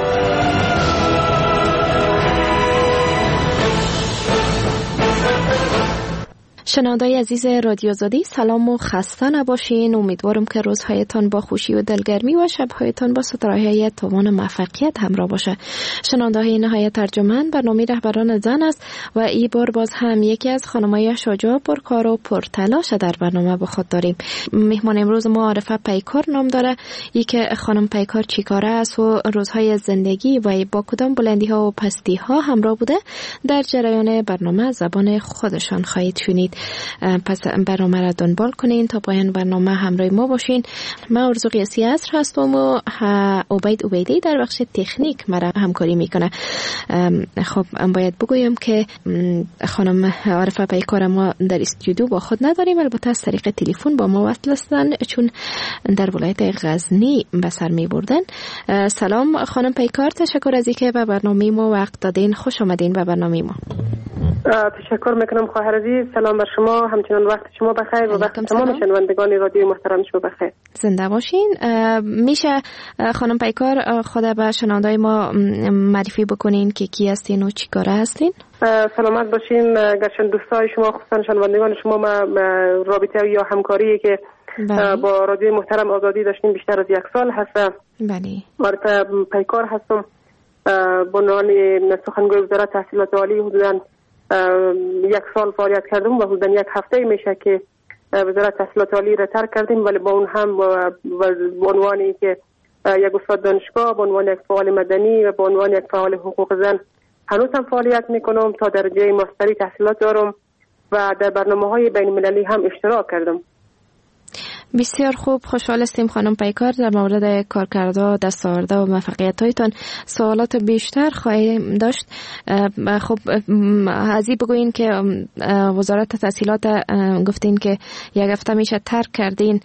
شنوندگان عزیز رادیو آزادی، سلام و خسته نباشین. امیدوارم که روزهایتان با خوشی و دلگرمی و شبهایتان با ستاره‌های توان موفقیت همراه باشه. شنوندگان نهایت ارجمند، برنامه رهبران زن است و این بار باز هم یکی از خانم‌های شجاع، پرکار و پرتلاش در برنامه با خود داریم. مهمان امروز ما عارفه پیکار نام داره. ای که خانم پیکار چیکاره است و روزهای زندگی و با کدام بلندی‌ها و پستی‌ها همراه بوده در جریان برنامه زبان خودشان خواهید شنید. پس برنامه را دنبال کنین تا پایان برنامه همراه ما باشین. من آرزو قیاسی عصر هستم و عبید عبیدی در بخش تکنیک مرا همکاری میکنه. خب باید بگویم که خانم عارفه پیکار ما در استودیو با خود نداریم، البته از طریق تلفن با ما وصل هستند چون در ولایت غزنی به سر می بردن. سلام خانم پیکار، تشکر از اینکه به برنامه ما وقت دادین. خوش آمدین به برنامه ما. تشکر میکنم خواهر عزیز. سلام بر شما، همچنان وقت شما بخیر و وقت تمام شنوندگان رادیو محترم شما بخیر. زنده باشین. میشه خانم پیکار خود به شنوندای ما معرفی بکنین که کی هستین و چی کاره هستین؟ سلامت باشین. گرچه دوستای شما خصوصا شنوندگان شما ما رابطه یا همکاری که بله. با رادیو محترم آزادی داشتیم بیشتر از یک سال هست. بله. عارفه پیکار هستم. به عنوان سخنگوی وزارت تحصیلات عالی حدوداً یک سال فعالیت کردم و حدوداً یک هفته میشه که وزارت تحصیلات عالی را ترک کردیم، ولی با اون هم به عنوانی که یک استاد دانشگاه، به عنوان یک فعال مدنی و به عنوان یک فعال حقوق زن هنوز هم فعالیت میکنم. تا درجه ماستری تحصیلات دارم و در برنامه‌های بین‌المللی هم اشتراک کردم. بسیار خوب، خوشحال هستیم خانم پیکار. در مورد کارکردها، دستاوردها و موفقیت‌هایتان سوالات بیشتر خواهیم داشت. خب از این بگوین که وزارت تحصیلات گفتین که یک هفته میشه ترک کردین،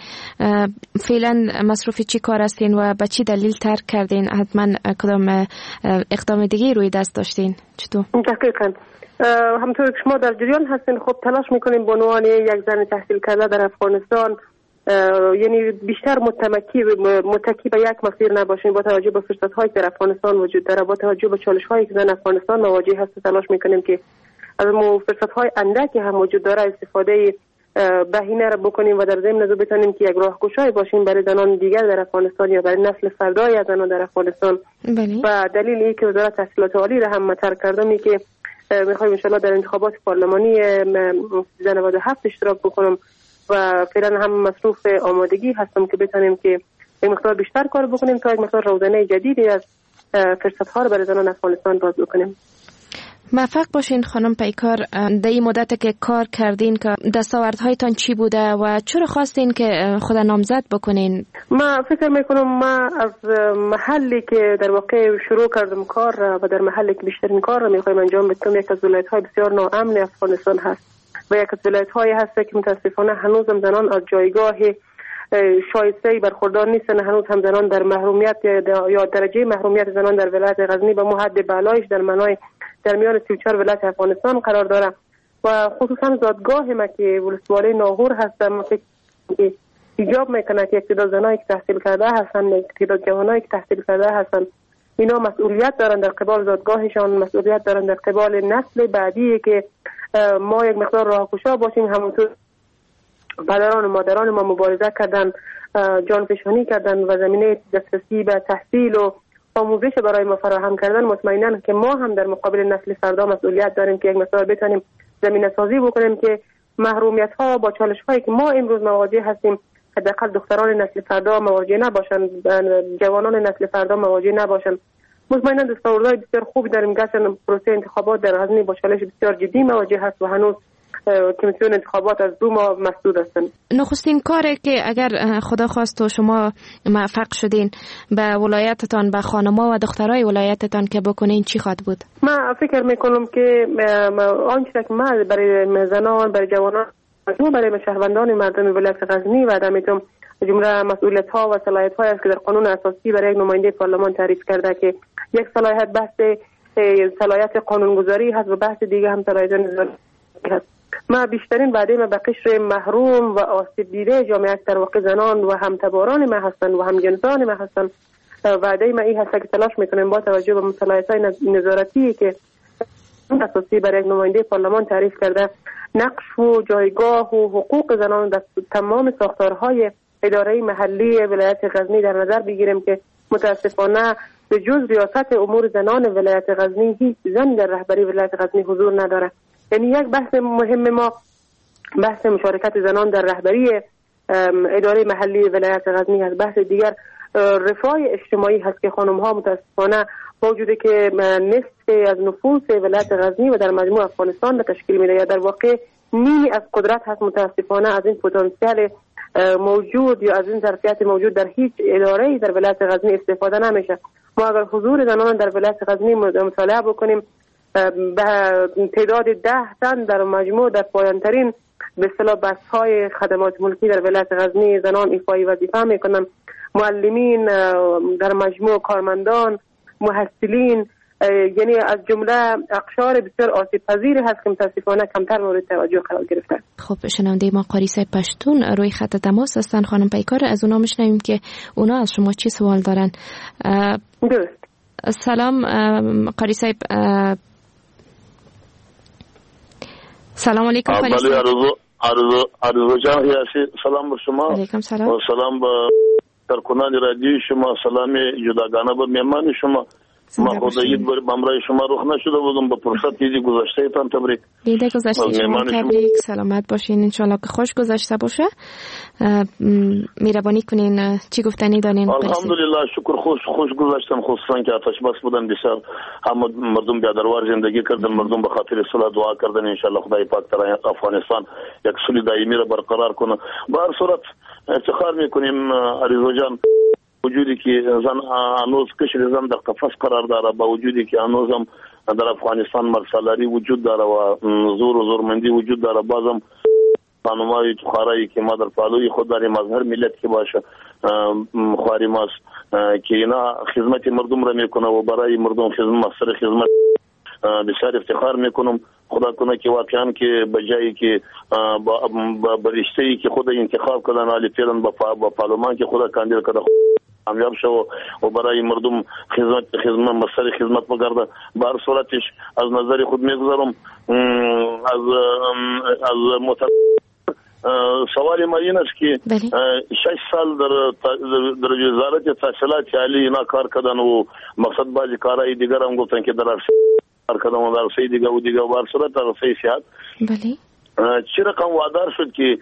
فعلا مصروف چی کار هستین و به چی دلیل ترک کردین؟ حتما کدام اقدام دیگه روی دست داشتین؟ چطور؟ دقیقاً همونطور که شما در جریان هستین، خب تلاش میکنیم به عنوان یک زن تحصیل کرده در افغانستان، یعنی بیشتر متکی متکی به یک مسیر نباشیم. با توجه به فرصت‌هایی که در افغانستان وجود داره، با توجه به چالش‌هایی که در افغانستان مواجه هست، تلاش میکنیم که از مو فرصت‌های اندکی هم وجود داره استفاده بهینه را بکنیم و در ضمن از بتونیم که یک راهگشای باشیم برای زنان دیگر در افغانستان یا برای نسل فردای از زنان در افغانستان. بله. و دلیل این که وزارت تحصیلات عالی را هم مطرح کردم این که میخوایم ان شاءالله در انتخابات پارلمانی نود و هفت اشتراک بکنم و فعلا هم مصروف آمادگی هستم که بتونیم که یک مقدار بیشتر کار بکنیم تا یک مقدار روزانه جدیدی از فرصت‌ها رو برای زنان افغانستان باز بکنیم. موفق باشین خانم پیکار. در این مدت که کار کردین که دستاوردهایتان چی بوده و چرا خواستین که خود نامزد بکنین؟ ما فکر میکنم ما از محلی که در واقع شروع کردم کار و در محلی که بیشترین کار رو میخوایم انجام بدیم، یک از ولایت‌های بسیار ناامن افغانستان هست و یک از ولایت‌هایی هست که متاسفانه هنوز هم زنان از جایگاه شایسته برخوردار نیستن. هنوز هم زنان در محرومیت یا درجه محرومیت زنان در ولایت غزنی به حد بالایش در منای در میان سی و چهار ولایت افغانستان قرار داره و خصوصا زادگاه ما که ولسوالی ناهور هستم که ایجاب میکنه که یک تعداد زنایی که تحصیل کرده هستن، یک تعداد جوانایی که تحصیل کرده هستن، اینا مسئولیت دارن در قبال زادگاهشان، مسئولیت دارن در قبال نسل بعدی که ما یک مقدار راهگشا باشیم. همونطور پدران و مادران ما مبارزه کردن، جانفشانی کردن و زمینه دسترسی به تحصیل و آموزش برای ما فراهم کردن. مطمئنا که ما هم در مقابل نسل فردا مسئولیت داریم که یک مقدار بتونیم زمینه سازی بکنیم که محرومیت ها با چالش هایی که ما امروز مواجه هستیم حداقل دختران نسل فردا مواجه نباشن، جوانان نسل فردا مواجه نباشن. مطمئنا دستاوردهای بسیار خوبی داریم. گرچه پروسه انتخابات در غزنی با چالش بسیار جدی مواجه هست و هنوز کمیسیون انتخابات از دو ماه مسدود هستند. نخستین کاری که اگر خدا خواست و شما موفق شدین به ولایتتان، به خانم‌ها و دخترای ولایتتان که بکنین، چی خواهد بود؟ من فکر میکنم که آنچه که ما برای زنان، برای جوانان و برای شهروندان مردم ولایت غزنی و دمیتم جمله مسئولیت ها و صلاحیت های است که در قانون اساسی برای یک نماینده پارلمان تعریف کرده که یک صلاحیت بحث صلاحیت قانونگذاری هست و بحث دیگه هم صلاحیت نظارتی هست. ما بیشترین وعده ما به قشر محروم و آسیب دیده جامعه در واقع زنان و همتباران ما هستند و همجنسان ما هستند. وعده ما این هست که تلاش میکنیم با توجه به مصالحه‌های نظارتی که اساسی برای یک نماینده پارلمان تعریف کرده، نقش و جایگاه و حقوق زنان در تمام ساختارهای اداره محلی ولایت غزنی در نظر بگیریم که متاسفانه به جز ریاست امور زنان ولایت غزنی هیچ زن در رهبری ولایت غزنی حضور نداره. یعنی یک بحث مهم ما بحث مشارکت زنان در رهبری اداره محلی ولایت غزنی هست. بحث دیگر رفاه اجتماعی هست که خانم ها متاسفانه موجوده که نصف از نفوس ولایت غزنی و در مجموع افغانستان به تشکیل میده یا در واقع نیمی از قدرت هست. متاسفانه از این پتانسیل موجود یا از این ظرفیت موجود در هیچ اداره‌ای در ولایت غزنی استفاده نمیشه. ما اگر حضور زنان در ولایت غزنی مطالعه بکنیم، به تعداد ده تن در مجموع در پایانترین به اصطلاح بخش‌های خدمات ملکی در ولایت غزنی زنان ایفای وظیفه میکنن. معلمین در مجموع، کارمندان، محصلین، یعنی از جمله اقشار بسیار آسیب پذیر هست که متاسفانه کمتر مورد توجه قرار گرفته. خب شنونده ما قاریسای پشتون روی خط تماس هستن. خانم پیکار، از اونا میشنویم که اونا از شما چی سوال دارن. درست. سلام قاریسای. سلام علیکم قاریسای. بله عرضو عرضو عرضو جان یاسی سلام بر شما. علیکم سلام. و سلام به کارکنان رادیو شما، سلام جداگانه به مهمان شما. ما خدایی بر بمرای شما روح نشده بودم با فرصت دیدی گذشته تان تبریک. دیده گذشته شما تبریک، سلامت باشین، انشالله که خوش گذشته باشه. مهربانی کنین چی گفتنی دارین؟ الحمدلله شکر خوش خوش گذشتم، خصوصا که آتش بس بودن بسیار هم مردم بیادروار زندگی کردن، مردم به خاطر صلح دعا کردن. انشالله خدای پاک در افغانستان یک صلح دائمی را برقرار کنه. به هر صورت افتخار میکنیم عریضا جان وجودی که زن هنوز کشور زن در قفس قرار داره، با وجودی که هنوز هم در افغانستان مرسلاری وجود داره و زور و زورمندی وجود داره، بازم خانمای خارایی که ما در پالوی خود داریم مظهر ملت که باشه خواری ماست که اینا خدمت مردم را میکنه و برای مردم خدمت مستر خدمت بسیار افتخار میکنم. خدا کنه که واقعا که به جایی که با برشته‌ای که خود انتخاب کردن علی فعلا با پارلمان که خدا کاندید کرده کامیاب شو و برای مردم خدمت خدمت مستر خدمت بگرده. به هر صورتش از نظر خود میگذارم از از مت سوال ما این است که شش سال در در وزارت تحصیلات عالی اینا کار کردن و مقصد بعضی کارهای دیگر هم گفتن که در کار کردن و در سه دیگه و دیگه و بر صورت در سه سیاحت بله چی رقم وادار شد که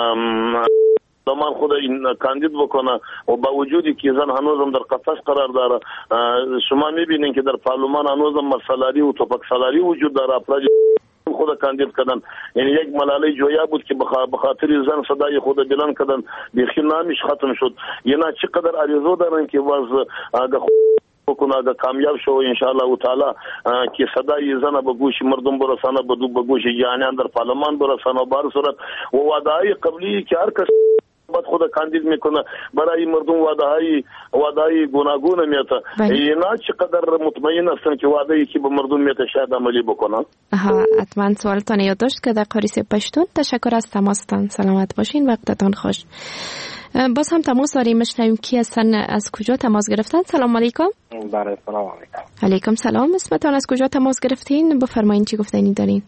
زمان خود این کاندید بکنه و با وجودی که زن هنوزم در قفس قرار داره. شما میبینین که در پارلمان هنوزم مرسلاری و توپک سالاری وجود داره، افراد خود کاندید کردن. یعنی یک ملاله جویا بود که به خاطر زن صدای خود بلند کردن بیخی نامش ختم شد. یعنی چقدر عریضه دارن که باز اگه بکنه اگه کامیاب شو ان شاء الله تعالی که صدای زن به گوش مردم برسانه، به دو به گوش جهانیان در پارلمان برسانه. بر صورت و وعده قبلی که هر کس بعد خود کاندید میکنه برای مردم وعده های وعده های گوناگون میته. اینا چقدر مطمئن هستن که وعده ای که به مردم میته شاید عملی بکنن؟ ها حتما سوالتان یادداشت که در قاریس پشتون. تشکر از تماستان، سلامت باشین، وقتتان خوش. باز هم تماس داریم، میشنویم کی هستن، از کجا تماس گرفتن؟ سلام علیکم. بله سلام علیکم. علیکم سلام، اسمتان از کجا تماس گرفتین؟ بفرمایید چی گفتنی دارین؟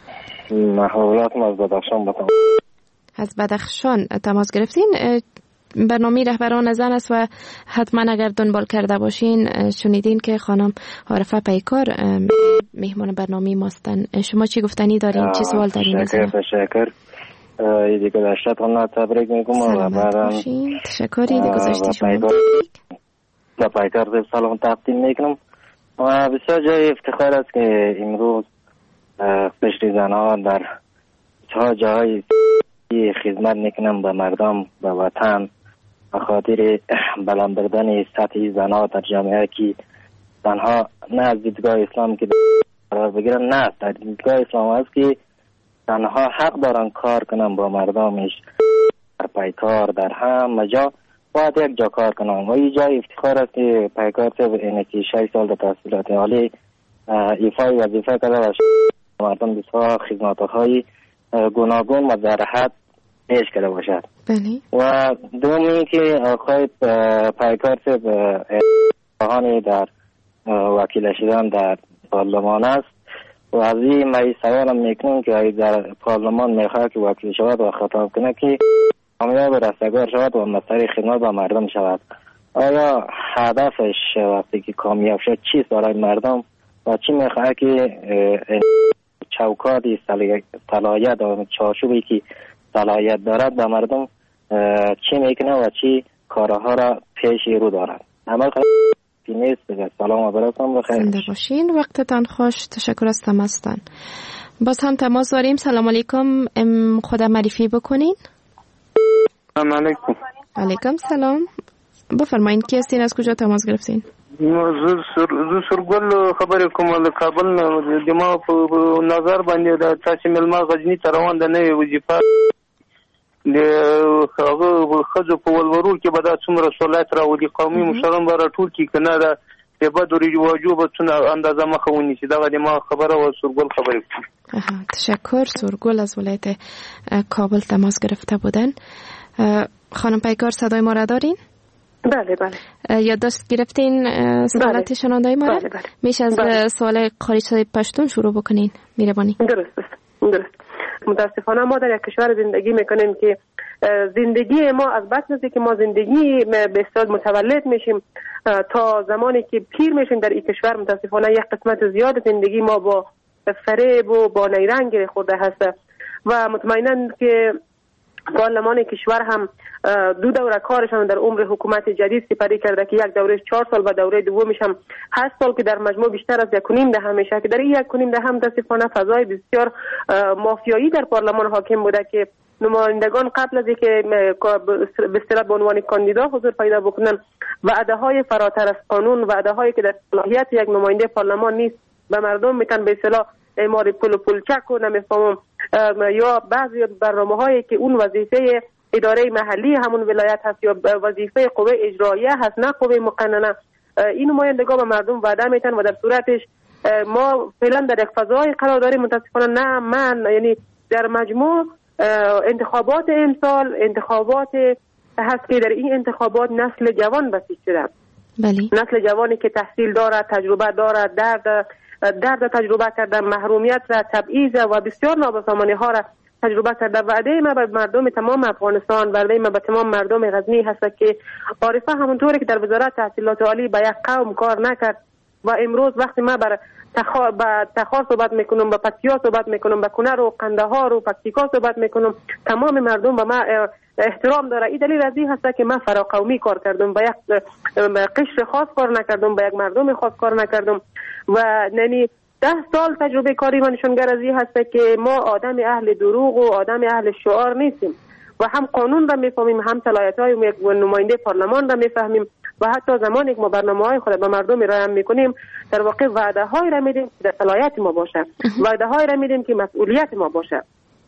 محولاتم از بدخشان بتام. از بدخشان تماس گرفتین. برنامه رهبران زن است و حتما اگر دنبال کرده باشین شنیدین که خانم عارفه پیکار مهمان برنامه ماستن. شما چی گفتنی دارین؟ چی سوال دارین؟ تشکر تشکر ایدی گذشته ها تبریک میگم و بعدم تشکر ایدی گذشته شما و پیکار سلام تقدیم میکنم. و بسیار جای افتخار است که امروز قشر زنها در چه جای خدمت میکنم به مردم، به وطن، به خاطر بلند بردن سطح زنها در جامعه که زنها نه از دیدگاه اسلام که قرار بگیرن، نه در دیدگاه اسلام است که زنها حق دارن کار کنن با مردمش، در پیکار در همه جا باید یک جا کار کنن. و این جای افتخار است که پیکار طب اینکی شش سال در تحصیلات عالی ایفای وظیفه کرده و مردم بسیار خدماتهای گوناگون و در حد پیش کرده باشد. بله. و دومی که آقای پیکار طب اقاهانی در وکیل شدن در پارلمان است و از این می سوالم میکنم که در پارلمان میخواد که وکیل شود و خطاب کنه که کامیاب رستگار شود و مستر خدمت به مردم شود. آیا هدفش وقتی که کامیاب شد چیست برای مردم و چی میخواد که چوکات صلاحیت و چارچوبی که صلاحیت دارد به مردم چی میکنه و چی کارها را پیش رو دارد؟ عمل نیست. سلام و براتون بخیر. زنده باشین، وقتتان خوش. تشکر از تماستان. باز هم تماس داریم. سلام علیکم، خدا معرفی بکنین. سلام علیکم. علیکم سلام، بفرمایید کی هستین، از کجا تماس گرفتین؟ زه سرګل خبرې کوم له کابل نه. د ما په نظر باندې د تاسو ملما غزنی ته روان ده نوې وظیفه د هغه خځو په ولورو کې به دا څومره سہولت راولي، قومي مشران به راټول کړي که نه د بد رواجو به څونه اندازه مخه ونیسي. دغه د ما خبره و. سرګل خبرې کوم. تشکر. سرګل از ولایت کابل تماس گرفته بودن. خانم پیکار صدای ما را دارین؟ بله بله. یادداشت گرفتین سوالات بله. شنوندای ما؟ بله بله. میشه از بله. سوال قاریچه پشتون شروع بکنین؟ میربانی. درست است. درست. متاسفانه ما در یک کشور زندگی میکنیم که زندگی ما از بس است که ما زندگی به اصطلاح متولد میشیم تا زمانی که پیر میشیم در این کشور متاسفانه یک قسمت زیاد زندگی ما با فریب و با نیرنگ خورده هست و مطمئنا که پارلمان کشور هم دو دوره کارشان در عمر حکومت جدید سپری کرده که یک دوره چهار سال و دوره دومش هم هشت سال که در مجموع بیشتر از یک و نیم دهه میشه که در این یک و نیم دهه هم متاسفانه فضای بسیار مافیایی در پارلمان حاکم بوده که نمایندگان قبل از اینکه به اصطلاح به عنوان کاندیدا حضور پیدا بکنن وعده های فراتر از قانون، وعده هایی که در صلاحیت یک نماینده پارلمان نیست به مردم میتن به اصطلاح اعمار پول و پولچک و نمیفهمم یا بعضی برنامه هایی که اون وظیفه اداره محلی همون ولایت هست یا وظیفه قوه اجراییه هست نه قوه مقننه، این نمایندگان به مردم وعده میتن و در صورتش ما فعلا در یک فضای قرار داریم. متاسفانه نه من یعنی در مجموع انتخابات امسال انتخابات هست که در این انتخابات نسل جوان بسیج شده. بله. نسل جوانی که تحصیل دارد، تجربه دارد، درد درد تجربه کرده، محرومیت را، تبعیض و بسیار نابسامانی ها را تجربه کرده. وعده ما به مردم تمام افغانستان، وعده ما به تمام مردم غزنی هست که عارفه همونطوری که در وزارت تحصیلات عالی به یک قوم کار نکرد و امروز وقتی ما بر تخار با تخار صحبت میکنم، با پکتیا صحبت میکنم، با کنر و قندهار و پکتیکا صحبت میکنم، تمام مردم به ما احترام داره. این دلیل از این هست که من فراقومی کار کردم، با یک قشر خاص کار نکردم، با یک مردم خاص کار نکردم و یعنی ده سال تجربه کاری من نشانگر از این هست که ما آدم اهل دروغ و آدم اهل شعار نیستیم و هم قانون را میفهمیم، هم صلاحیت‌های یک نماینده پارلمان را میفهمیم و حتی زمانی که ما برنامه‌های خود به مردم ارائه میکنیم در واقع وعده‌هایی را میدیم که در صلاحیت ما باشه، وعده‌هایی را میدیم که مسئولیت ما باشه.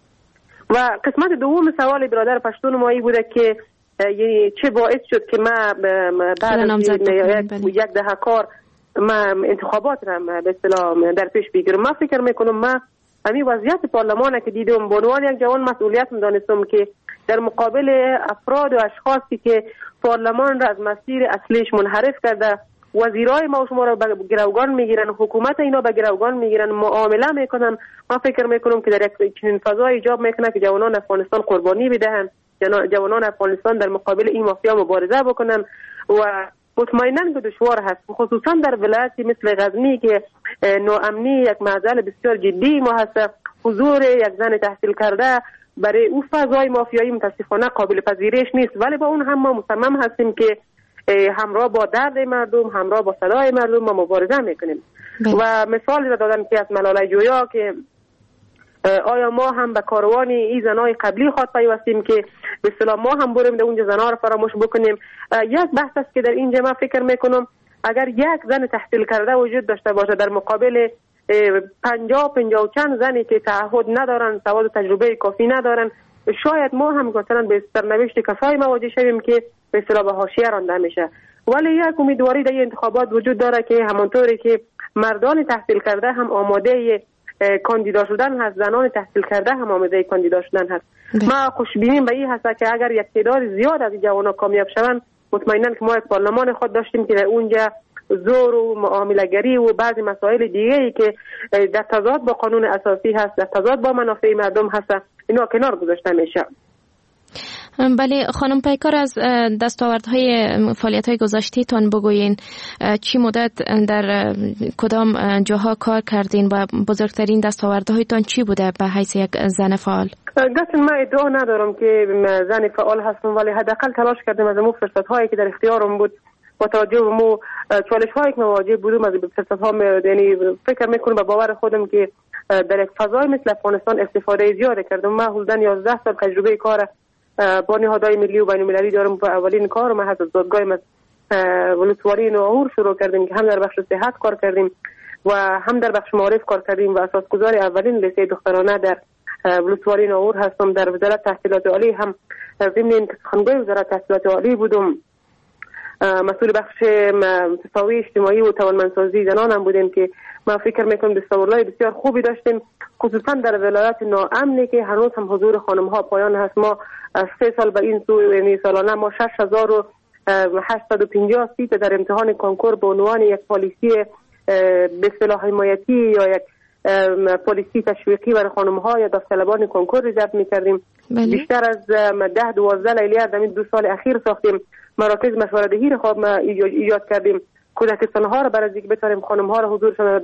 و قسمت دوم سوال برادر پشتون ما این بوده که یعنی چه باعث شد که ما بعد از یک دهه کار ما انتخابات را به اصطلاح در پیش بگیرم. ما فکر میکنم ما همین وضعیت پارلمان که دیدم به عنوان یک جوان مسئولیت میدانستم که در مقابل افراد و اشخاصی که پارلمان را از مسیر اصلیش منحرف کرده، وزیرای ما و شما را به گروگان میگیرن، حکومت اینا به گروگان میگیرن، معامله میکنن، ما فکر میکنم که در یک چنین فضای ایجاب میکنه که جوانان افغانستان قربانی بدهن، جوانان افغانستان در مقابل این مافیا مبارزه بکنن و مطمئناً که دشوار هست، خصوصا در ولایتی مثل غزنی که ناامنی یک معضل بسیار جدی ما هست. حضور یک زن تحصیل کرده برای او فضای مافیایی متاسفانه قابل پذیرش نیست، ولی با اون هم ما مصمم هستیم که همراه با درد مردم، همراه با صدای مردم ما مبارزه میکنیم. و مثالی را دادن که از ملاله جویا که آیا ما هم به کاروان این زنای قبلی خود پیوستیم که به اصطلاح ما هم بریم در اونجا زنها را فراموش بکنیم. یک بحث است که در اینجا من فکر میکنم اگر یک زن تحصیل کرده وجود داشته باشه در مقابل پنجاه پنجاه و چند زنی که تعهد ندارن، سواد و تجربه کافی ندارن، شاید ما هم مثلا به سرنوشت کسایی مواجه شویم که به اصطلاح به حاشیه رانده میشه. ولی یک امیدواری در این انتخابات وجود داره که همانطوری که مردان تحصیل کرده هم آماده کاندیدا شدن هست، زنان تحصیل کرده هم آماده کاندیدا شدن هست. ما خوشبینیم به این هست که اگر یک تعداد زیاد از جوانان کامیاب شوند، مطمئنا که ما یک پارلمان خود داشتیم که در اونجا زور و معامله‌گری و بعضی مسائل دیگه‌ای که در تضاد با قانون اساسی هست، در تضاد با منافع مردم هست، اینا کنار گذاشته میشه. بله خانم پیکار، از دستاوردهای فعالیت‌های گذشته‌تان بگویین. چی مدت در کدام جاها کار کردین و بزرگترین دستاوردهایتان چی بوده به حیث یک زن فعال؟ گفتم من ادعا ندارم که زن فعال هستم، ولی حداقل تلاش کردم از اون فرصت‌هایی که در اختیارم بود با توجه به مو چالش‌هایی که مواجه بودم از فرصت‌ها، یعنی فکر می‌کنم به باور خودم که در یک فضای مثل افغانستان استفاده زیاد کردم. من حدوداً یازده سال تجربه کار با نهادهای ملی و بین‌المللی دارم. با اولین کار ما از دادگاه ولسوالی نوآور شروع کردیم که هم در بخش صحت کار کردیم و هم در بخش معارف کار کردیم و اساسگزار اولین لیسه دخترانه در ولسوالی نوآور هستم. در وزارت تحصیلات عالی هم ضمن اینکه سخنگوی وزارت تحصیلات عالی بودم، مسئول بخش تساوی اجتماعی و توانمندسازی زنان بودیم که ما فکر میکنم دستاوردهای بسیار خوبی داشتیم، خصوصا در ولایت ناامنی که هنوز هم حضور خانم ها پایان هست. ما سه سال به این سو یعنی سالانه ما شش هزار و هشتصد و پنجاه سیت در امتحان کنکور به عنوان یک پالیسی به اصطلاح حمایتی یا یک پالیسی تشویقی برای خانم ها یا داوطلبان کنکور رزرو می‌کردیم. بیشتر از ده دوازده لیلیه در دو سال اخیر ساختیم. مراکز مشوره‌دهی را خود ما ایجاد کردیم. کودکستان ها را برای اینکه بتونیم خانم ها را حضورشان در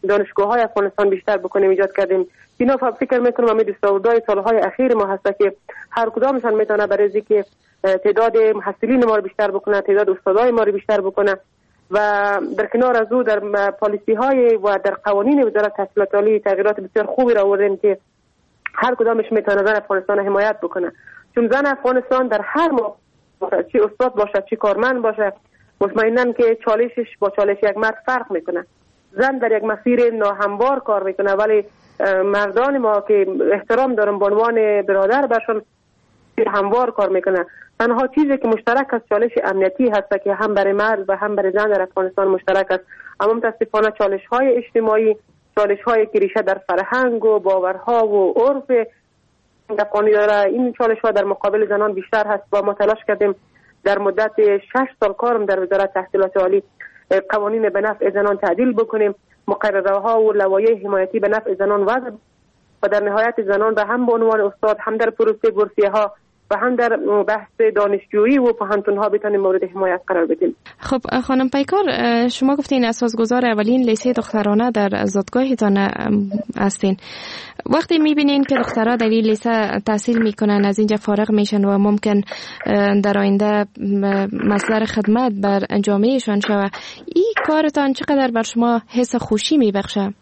دانشگاه‌های افغانستان بیشتر بکنیم ایجاد کردیم. اینا فکر میکنم همین دستاوردهای سالهای اخیر ما هست که هر کدامشان میتونه برای که تعداد محصلین ما رو بیشتر بکنه، تعداد استادای ما رو بیشتر بکنه و در کنار از او در پالیسی های و در قوانین وزارت تحصیلات عالی تغییرات بسیار خوبی را آوردیم که هر کدامش میتونه زن افغانستان حمایت بکنه. چون زن افغانستان در هر موقع چه استاد باشه چه کارمند باشه مطمئناً که چالشش با چالش یک مرد فرق میکنه. زن در یک مسیر ناهموار کار میکنه ولی مردان ما که احترام دارن به عنوان برادر برشون هموار کار میکنه. تنها چیزی که مشترک است چالش امنیتی هست که هم برای مرد و هم برای زن در افغانستان مشترک است. اما متاسفانه چالش های اجتماعی، چالش هایی که ریشه در فرهنگ و باورها و عرف افغانی داره، این چالش ها در مقابل زنان بیشتر هست و ما تلاش کردیم در مدت شش سال کارم در وزارت تحصیلات عالی قوانین به نفع زنان تعدیل بکنیم، مقرره ها و لوایح حمایتی به نفع زنان وضع و در نهایت زنان را هم به عنوان استاد هم در پروسه بورسیه ها و هم در بحث دانشجویی و پوهنتون ها بتونیم مورد حمایت قرار بدیم. خب خانم پیکار، شما گفتین اساسگزار اولین لیسه دخترانه در زادگاهتان هستین. وقتی میبینین که دخترها در این لیسه تحصیل میکنن، از اینجا فارغ میشن و ممکن در آینده مصدر خدمت بر جامعهشان شوه، این کارتان چقدر بر شما حس خوشی میبخشه؟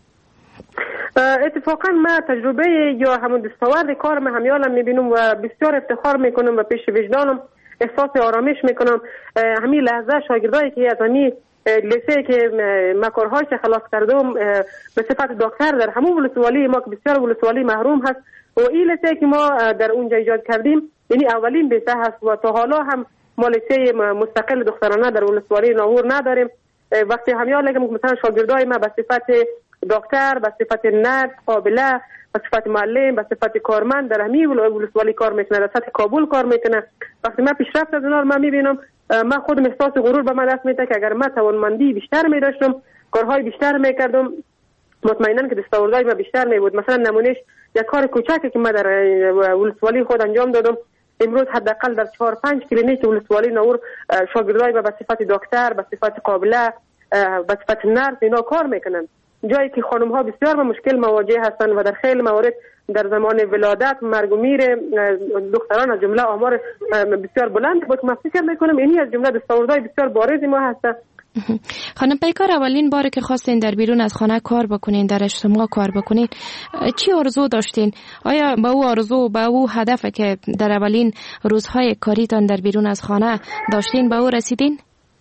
اتفاقا من تجربه یا همون دستاورد کارم همیالم میبینم و بسیار افتخار میکنم و پیش وجدانم احساس آرامش میکنم. همین لحظه شاگردایی که از همین لیسه که مکارهاش خلاص کردم به صفت دکتر در همون ولسوالی ما که بسیار ولسوالی محروم هست و این لیسه که ما در اونجا ایجاد کردیم یعنی اولین لیسه هست و تا حالا هم ما لیسه مستقل دخترانه در ولسوالی ناهور نداریم. وقتی همیال لگم مثلا شاگردای ما به صفت دکتر، به صفت نرس، قابله، به صفت معلم، به صفت کارمند در همین ولسوالی کار میکنه، در سطح کابل کار میکنه. وقتی من پیشرفت از اونا رو من میبینم من خودم احساس غرور به من دست میده که اگر من توانمندی بیشتر میداشتم، کارهای بیشتر میکردم، مطمئنا که دستاوردهای من بیشتر میبود. مثلا نمونهش یک کار کوچکی که من در ولسوالی خود انجام دادم، امروز حداقل در چهار پنج کلینیک ولسوالی نور شاگردای به صفت دکتر، به صفت قابله، به صفت نرس اینا کار میکنن، جایی که خانم ها بسیار با مشکل مواجه هستند و در خیلی موارد در زمان ولادت مرگ و میر دختران از جمله آمار بسیار بلند بود. من فکر میکنم اینی از جمله دستاوردهای بسیار بارزی ما هست. خانم پیکار، اولین بار که خواستین در بیرون از خانه کار بکنین، در اجتماع کار بکنین، چی آرزو داشتین؟ آیا با او آرزو با او هدف که در اولین روزهای کاریتان در بیرون از خانه داشتین به او رسیدین؟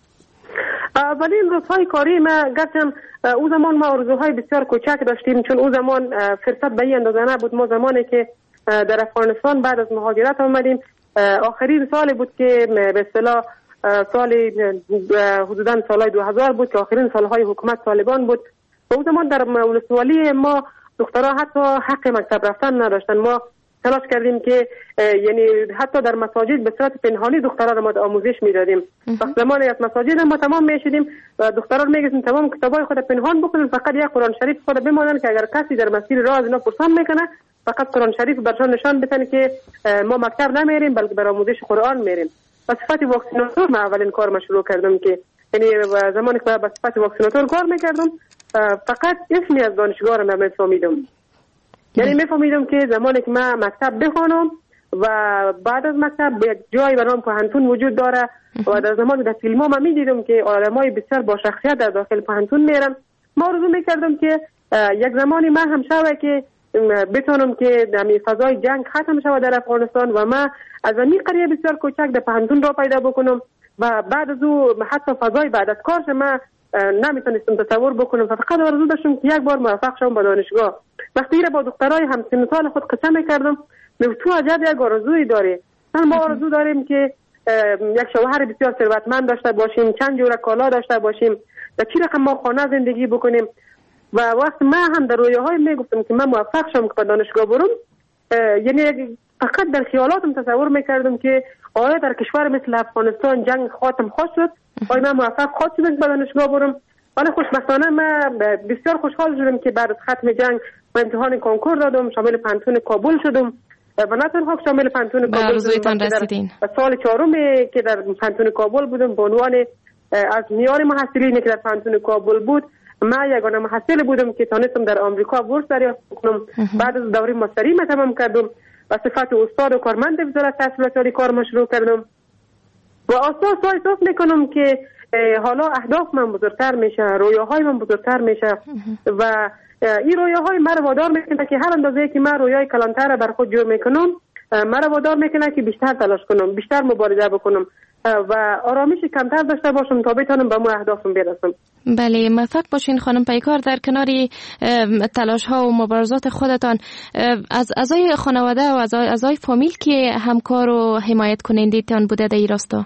اولین روزهای کاری ما گفتم او زمان ما آرزوهای بسیار کوچک داشتیم، چون او زمان فرصت به این اندازه نبود. ما زمانی که در افغانستان بعد از مهاجرت آمدیم، آخرین سال بود که به اصطلاح سال حدوداً سال دو هزار بود که آخرین سالهای حکومت طالبان بود. او زمان در ولسوالی ما دخترها حتی حق مکتب رفتن نداشتن. ما تلاش کردیم که یعنی حتی در مساجد به صورت پنهانی دخترها را ما آموزش میدادیم. وقت زمانی از مساجد ما تمام میشدیم و دخترها رو میگفتیم تمام کتابای خود پنهان بکنن، فقط یک قرآن شریف خود بمانن که اگر کسی در مسیر راه از اینا پرسان میکنه فقط قرآن شریف برشان نشان بدن که ما مکتب نمیریم بلکه بر آموزش قرآن میریم. به صفت واکسیناتور ما اولین کار ما شروع کردم که یعنی زمانی که به صفت واکسیناتور کار میکردم فقط اسمی از دانشگاه را میفهمیدم. یعنی میفهمیدم که زمانی که من مکتب بخوانم و بعد از مکتب یک جای به نام پوهنتون وجود داره و در زمان در فیلم ها من میدیدم که آدمای بسیار با شخصیت در داخل پوهنتون میرن. ما آرزو میکردم که یک زمانی من هم شوه که بتونم که در فضای جنگ ختم شود در افغانستان و من از این قریه بسیار کوچک در پوهنتون را پیدا بکنم و بعد از او حتی فضای بعد از کارش من نمیتونستم تصور بکنم. فقط آرزو داشتم که یک بار موفق شوم به دانشگاه. وقتی را با دخترای همسن سال خود قسم میکردم میگم تو عجب یک آرزویی داری. ما آرزو داریم که یک شوهر بسیار ثروتمند داشته باشیم، چند جور کالا داشته باشیم، در چی رقم ما خانه زندگی بکنیم. و وقت من هم در رویاهای میگفتم که من موفق شوم که به دانشگاه برم، یعنی فقط در خیالاتم تصور میکردم که آیا در کشور مثل افغانستان جنگ خاتم خواهد شد، آیا من موفق خواهد شدم به دانشگاه برم. ولی خوشبختانه من بسیار خوشحال شدم که بعد از ختم جنگ من امتحان کنکور دادم، شامل پوهنتون کابل شدم و نه تنها شامل پوهنتون کابل شدم، رسیدین. و سال چهارم که در پوهنتون کابل بودم به عنوان از میان محصلینی که در پوهنتون کابل بود من یگانه محصل بودم که تانستم در آمریکا بورس دریافت کنم. بعد از دوره ماستری ما تمام کردم و صفت استاد و کارمند وزارت تحصیلات عالی کار ما شروع کردم و اساس احساس میکنم که حالا اهداف من بزرگتر میشه، رویاهای من بزرگتر میشه و این رویاهای مرا وادار میکنه که هر اندازه که من رویای کلانتر بر خود جور میکنم مرا وادار میکنه که بیشتر تلاش کنم، بیشتر مبارزه بکنم و آرامش کمتر داشته باشم تا بتونم به مو اهدافم برسم. بله، موفق باشین خانم پیکار. در کنار تلاش ها و مبارزات خودتان از اعضای خانواده و از اعضای فامیل که همکار و حمایت کنندتان بوده در این راستا؟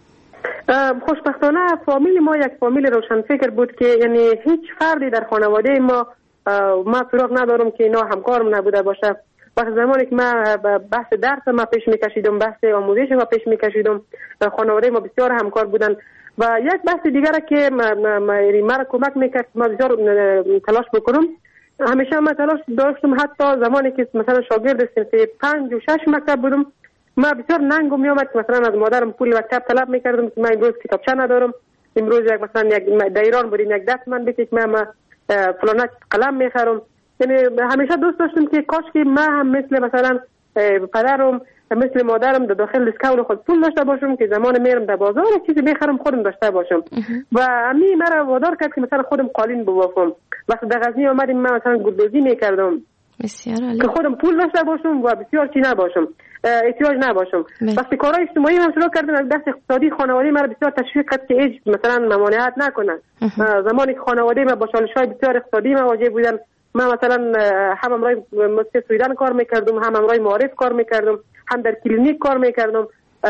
خوشبختانه فامیل ما یک فامیل روشنفکر بود که یعنی هیچ فردی در خانواده ما ما سراغ ندارم که اینا همکارم نبوده باشه. وقتی زمانی که ما بحث درس ما پیش میکشیدم، بحث آموزش ما پیش میکشیدم، خانواده ما بسیار همکار بودن و یک بحث دیگره که ما را کمک میکرد ما بسیار تلاش بکنم. همیشه ما تلاش داشتم، حتی زمانی که مثلا شاگرد صنف پنج و شش مکتب بودم ما بسیار ننگم میامد که مثلا از مادرم پول مکتب طلب میکردم که من امروز کتابچه ندارم، امروز یک مثلا یک در ایران بودیم یک دست من بده که من فلانه قلم میخرم. یعنی همیشه دوست داشتم که کاش که من هم مثل مثلا پدرم مثل مادرم در داخل اسکول خود پول داشته باشم که زمان میرم در بازار چیزی میخرم خودم داشته باشم و امی مرا وادار کرد که مثلا خودم قالین ببافم. وقتی در غزنی آمدیم من مثلا گلدوزی میکردم بسیار عالی که خودم پول داشته باشم و بسیار چی نباشم، احتیاج نباشم. وقتی کارهای اجتماعی من شروع کردم از دست اقتصادی خانواده مرا بسیار تشویق کرد که هیچ مثلا ممانعت نکنه. زمانی که خانواده ما با چالش‌های بسیار اقتصادی مواجه بودن، من مثلا هم امرای مسجد سویدن کار میکردم، هم امرای معارف کار میکردم، هم در کلینیک کار میکردم،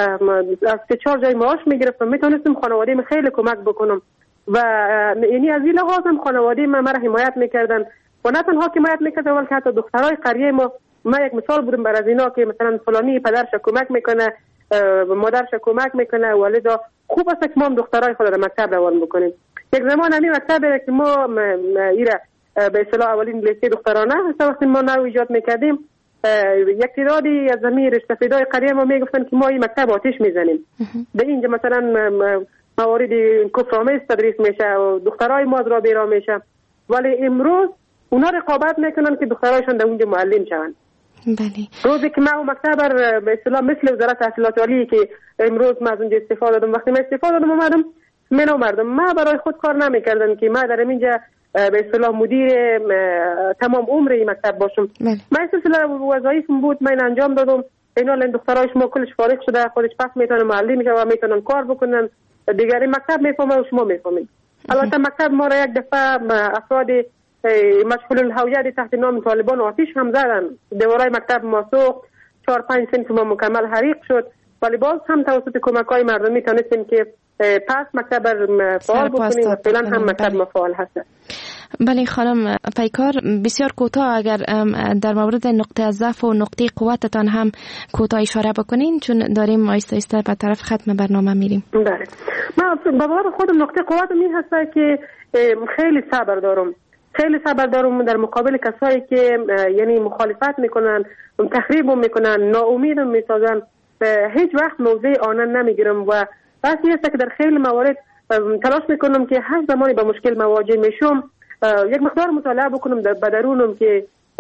از سه چهار جای معاش میگرفتم، میتونستم خانواده من خیلی کمک بکنم و یعنی از این لحاظ هم خانواده من مرا حمایت میکردن و نه تنها حمایت میکردن بلکه حتی دخترای قریه ما ما یک مثال بودم بر از اینا که مثلا فلانی پدرش کمک میکنه، مادرش کمک میکنه، ولدا خوب است که ما هم دخترای خود را مکتب روان بکنیم. یک زمان همین مکتب که ما ایره به اصطلاح اولین لیسه دخترانه وقتی ما نو ایجاد میکردیم یک تعدادی از زمین رشته‌فیدای قریه ما میگفتن که ما این مکتب آتش میزنیم. به اینجا مثلا موارد کفرآمیز تدریس میشه و دخترای ما از راه بیرا میشه، ولی امروز اونا رقابت میکنن که دخترایشان در اونجا معلم شوند. بله. روزی که ما مکتب به اصطلاح مثل وزارت تحصیلات عالی که امروز ما از اونجا استفاده دادم، وقتی ما استفاده دادم اومدم من اومدم ما برای خود کار نمیکردم که ما در اینجا به اصطلاح مدیر تمام عمر این مکتب باشم. من سلسله وظایفم بود من انجام دادم. اینا لن دخترای شما کلش فارغ شده خودش پس میتونه معلم میشه و میتونن کار بکنن، دیگری مکتب میفهمه و شما میفهمید. البته مکتب ما را یک دفعه افراد مشغول الهویت تحت نام طالبان آتش هم زدن، دیوارای مکتب ما سوخت، چهار پنج صنف ما مکمل حریق شد، ولی باز هم توسط کمک‌های مردمی تونستیم که پس مکتب فعال بکنیم و فعلا هم مکتب ما فعال هست. بله خانم پیکار، بسیار کوتاه اگر در مورد نقطه ضعف و نقطه قوتتان هم کوتاه اشاره بکنین چون داریم آیسته آیسته به طرف ختم برنامه میریم. بله، من با باور خودم نقطه قوتم این هست که خیلی صبر دارم. خیلی صبر دارم در مقابل کسایی که یعنی مخالفت میکنن، تخریب میکنن، ناامید میسازن. هیچ وقت موضع آنان نمیگیرم و بس نیست که در خیلی موارد تلاش میکنم که هر زمانی با مشکل مواجه میشم یک مقدار مطالعه بکنم در بدرونم که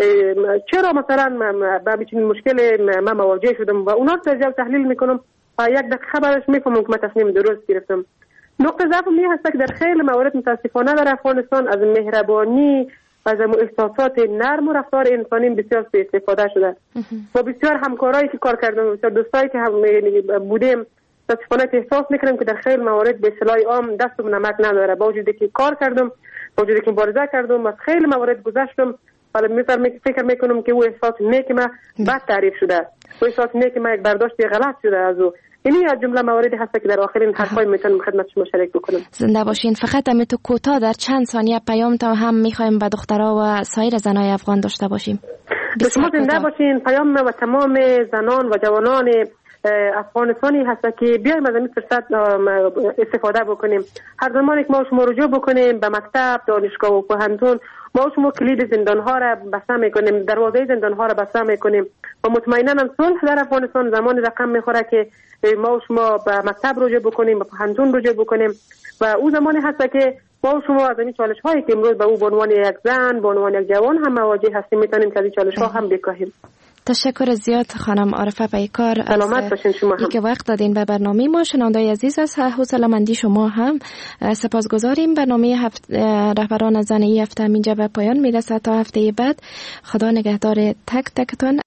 چرا مثلا با چنین مشکل ما مواجه شدم و اونا تجزیه و تحلیل میکنم و یک دقیقه خبرش میفهمم که من تصمیم درست گرفتم. نقطه ضعف می هست که در خیلی موارد متاسفانه در افغانستان از مهربانی از احساسات نرم و رفتار انسانی بسیار سوء استفاده شده و بسیار همکارایی که کار کردم، بسیار دوستایی که هم بودیم متاسفانه احساس میکنم که در خیلی موارد به اصطلاح عام دست و نمک نداره. با وجودی که کار کردم، با وجودی که مبارزه کردم، از خیلی موارد گذشتم، ولی میفرم فکر میکنم که او احساس نیک ما بد تعریف شده، او احساس نیک ما یک برداشت غلط شده از او. اینی از جمله مواردی هست که در آخرین حرفای میتونم خدمت شما شریک بکنم. زنده باشین. فقط هم تو کوتاه در چند ثانیه پیام تا هم میخوایم به دخترها و سایر زنای افغان داشته باشیم. شما زنده باشین. پیام و تمام زنان و جوانان افغانستانی هست که بیایم از این فرصت استفاده بکنیم. هر زمانی که ما شما رجوع بکنیم به مکتب، دانشگاه و پوهنتون، ما شما کلید زندان ها را بسته میکنیم، دروازه زندان ها را بسته میکنیم و مطمئنا صلح در افغانستان زمان رقم میخوره که ما شما به مکتب رجوع بکنیم، به پوهنتون رجوع بکنیم و اون زمانی هست که ما شما از این چالش هایی که امروز به او به عنوان یک زن به عنوان یک جوان هم مواجه هستیم میتونیم که از این چالش ها هم بکاهیم. تشکر زیاد خانم عارفه بیکار. سلامت باشین شما هم. که وقت دادین به برنامه ما. شنوندای عزیز از حوصله‌مندی شما هم سپاسگزاریم. برنامه هفت رهبران زنی هفته اینجا به پایان میرسه. تا هفته بعد خدا نگهدار تک تکتون.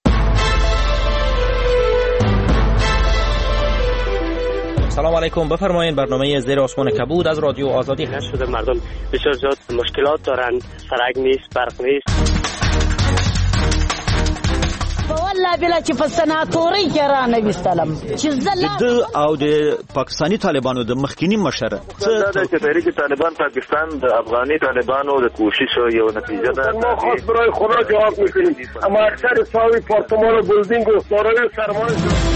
سلام علیکم. بفرمایید. برنامه زیر آسمان کبود از رادیو آزادی. نشده مردم بسیار زیاد مشکلات دارند، سرک نیست، برق نیست. والله بلا چې په سناتوري کې را نه وستلم چې زله او د پاکستانی طالبانو د مخکینی مشر څه د تحریک طالبان پاکستان د افغاني طالبانو د کوشش یو نتیجه ده. ما خاص برای خدا جواب میکنیم. اما اکثر ساوی پارتمان و بلدینگ و دارای سرمایه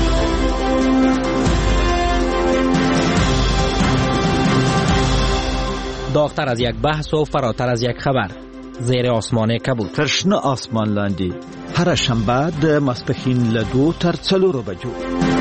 داغتر از یک بحث و فراتر از یک خبر. زیر آسمان کبود. ترشنه آسمان لاندی هر شنبه د ماسپښین له دو تر څلورو بجو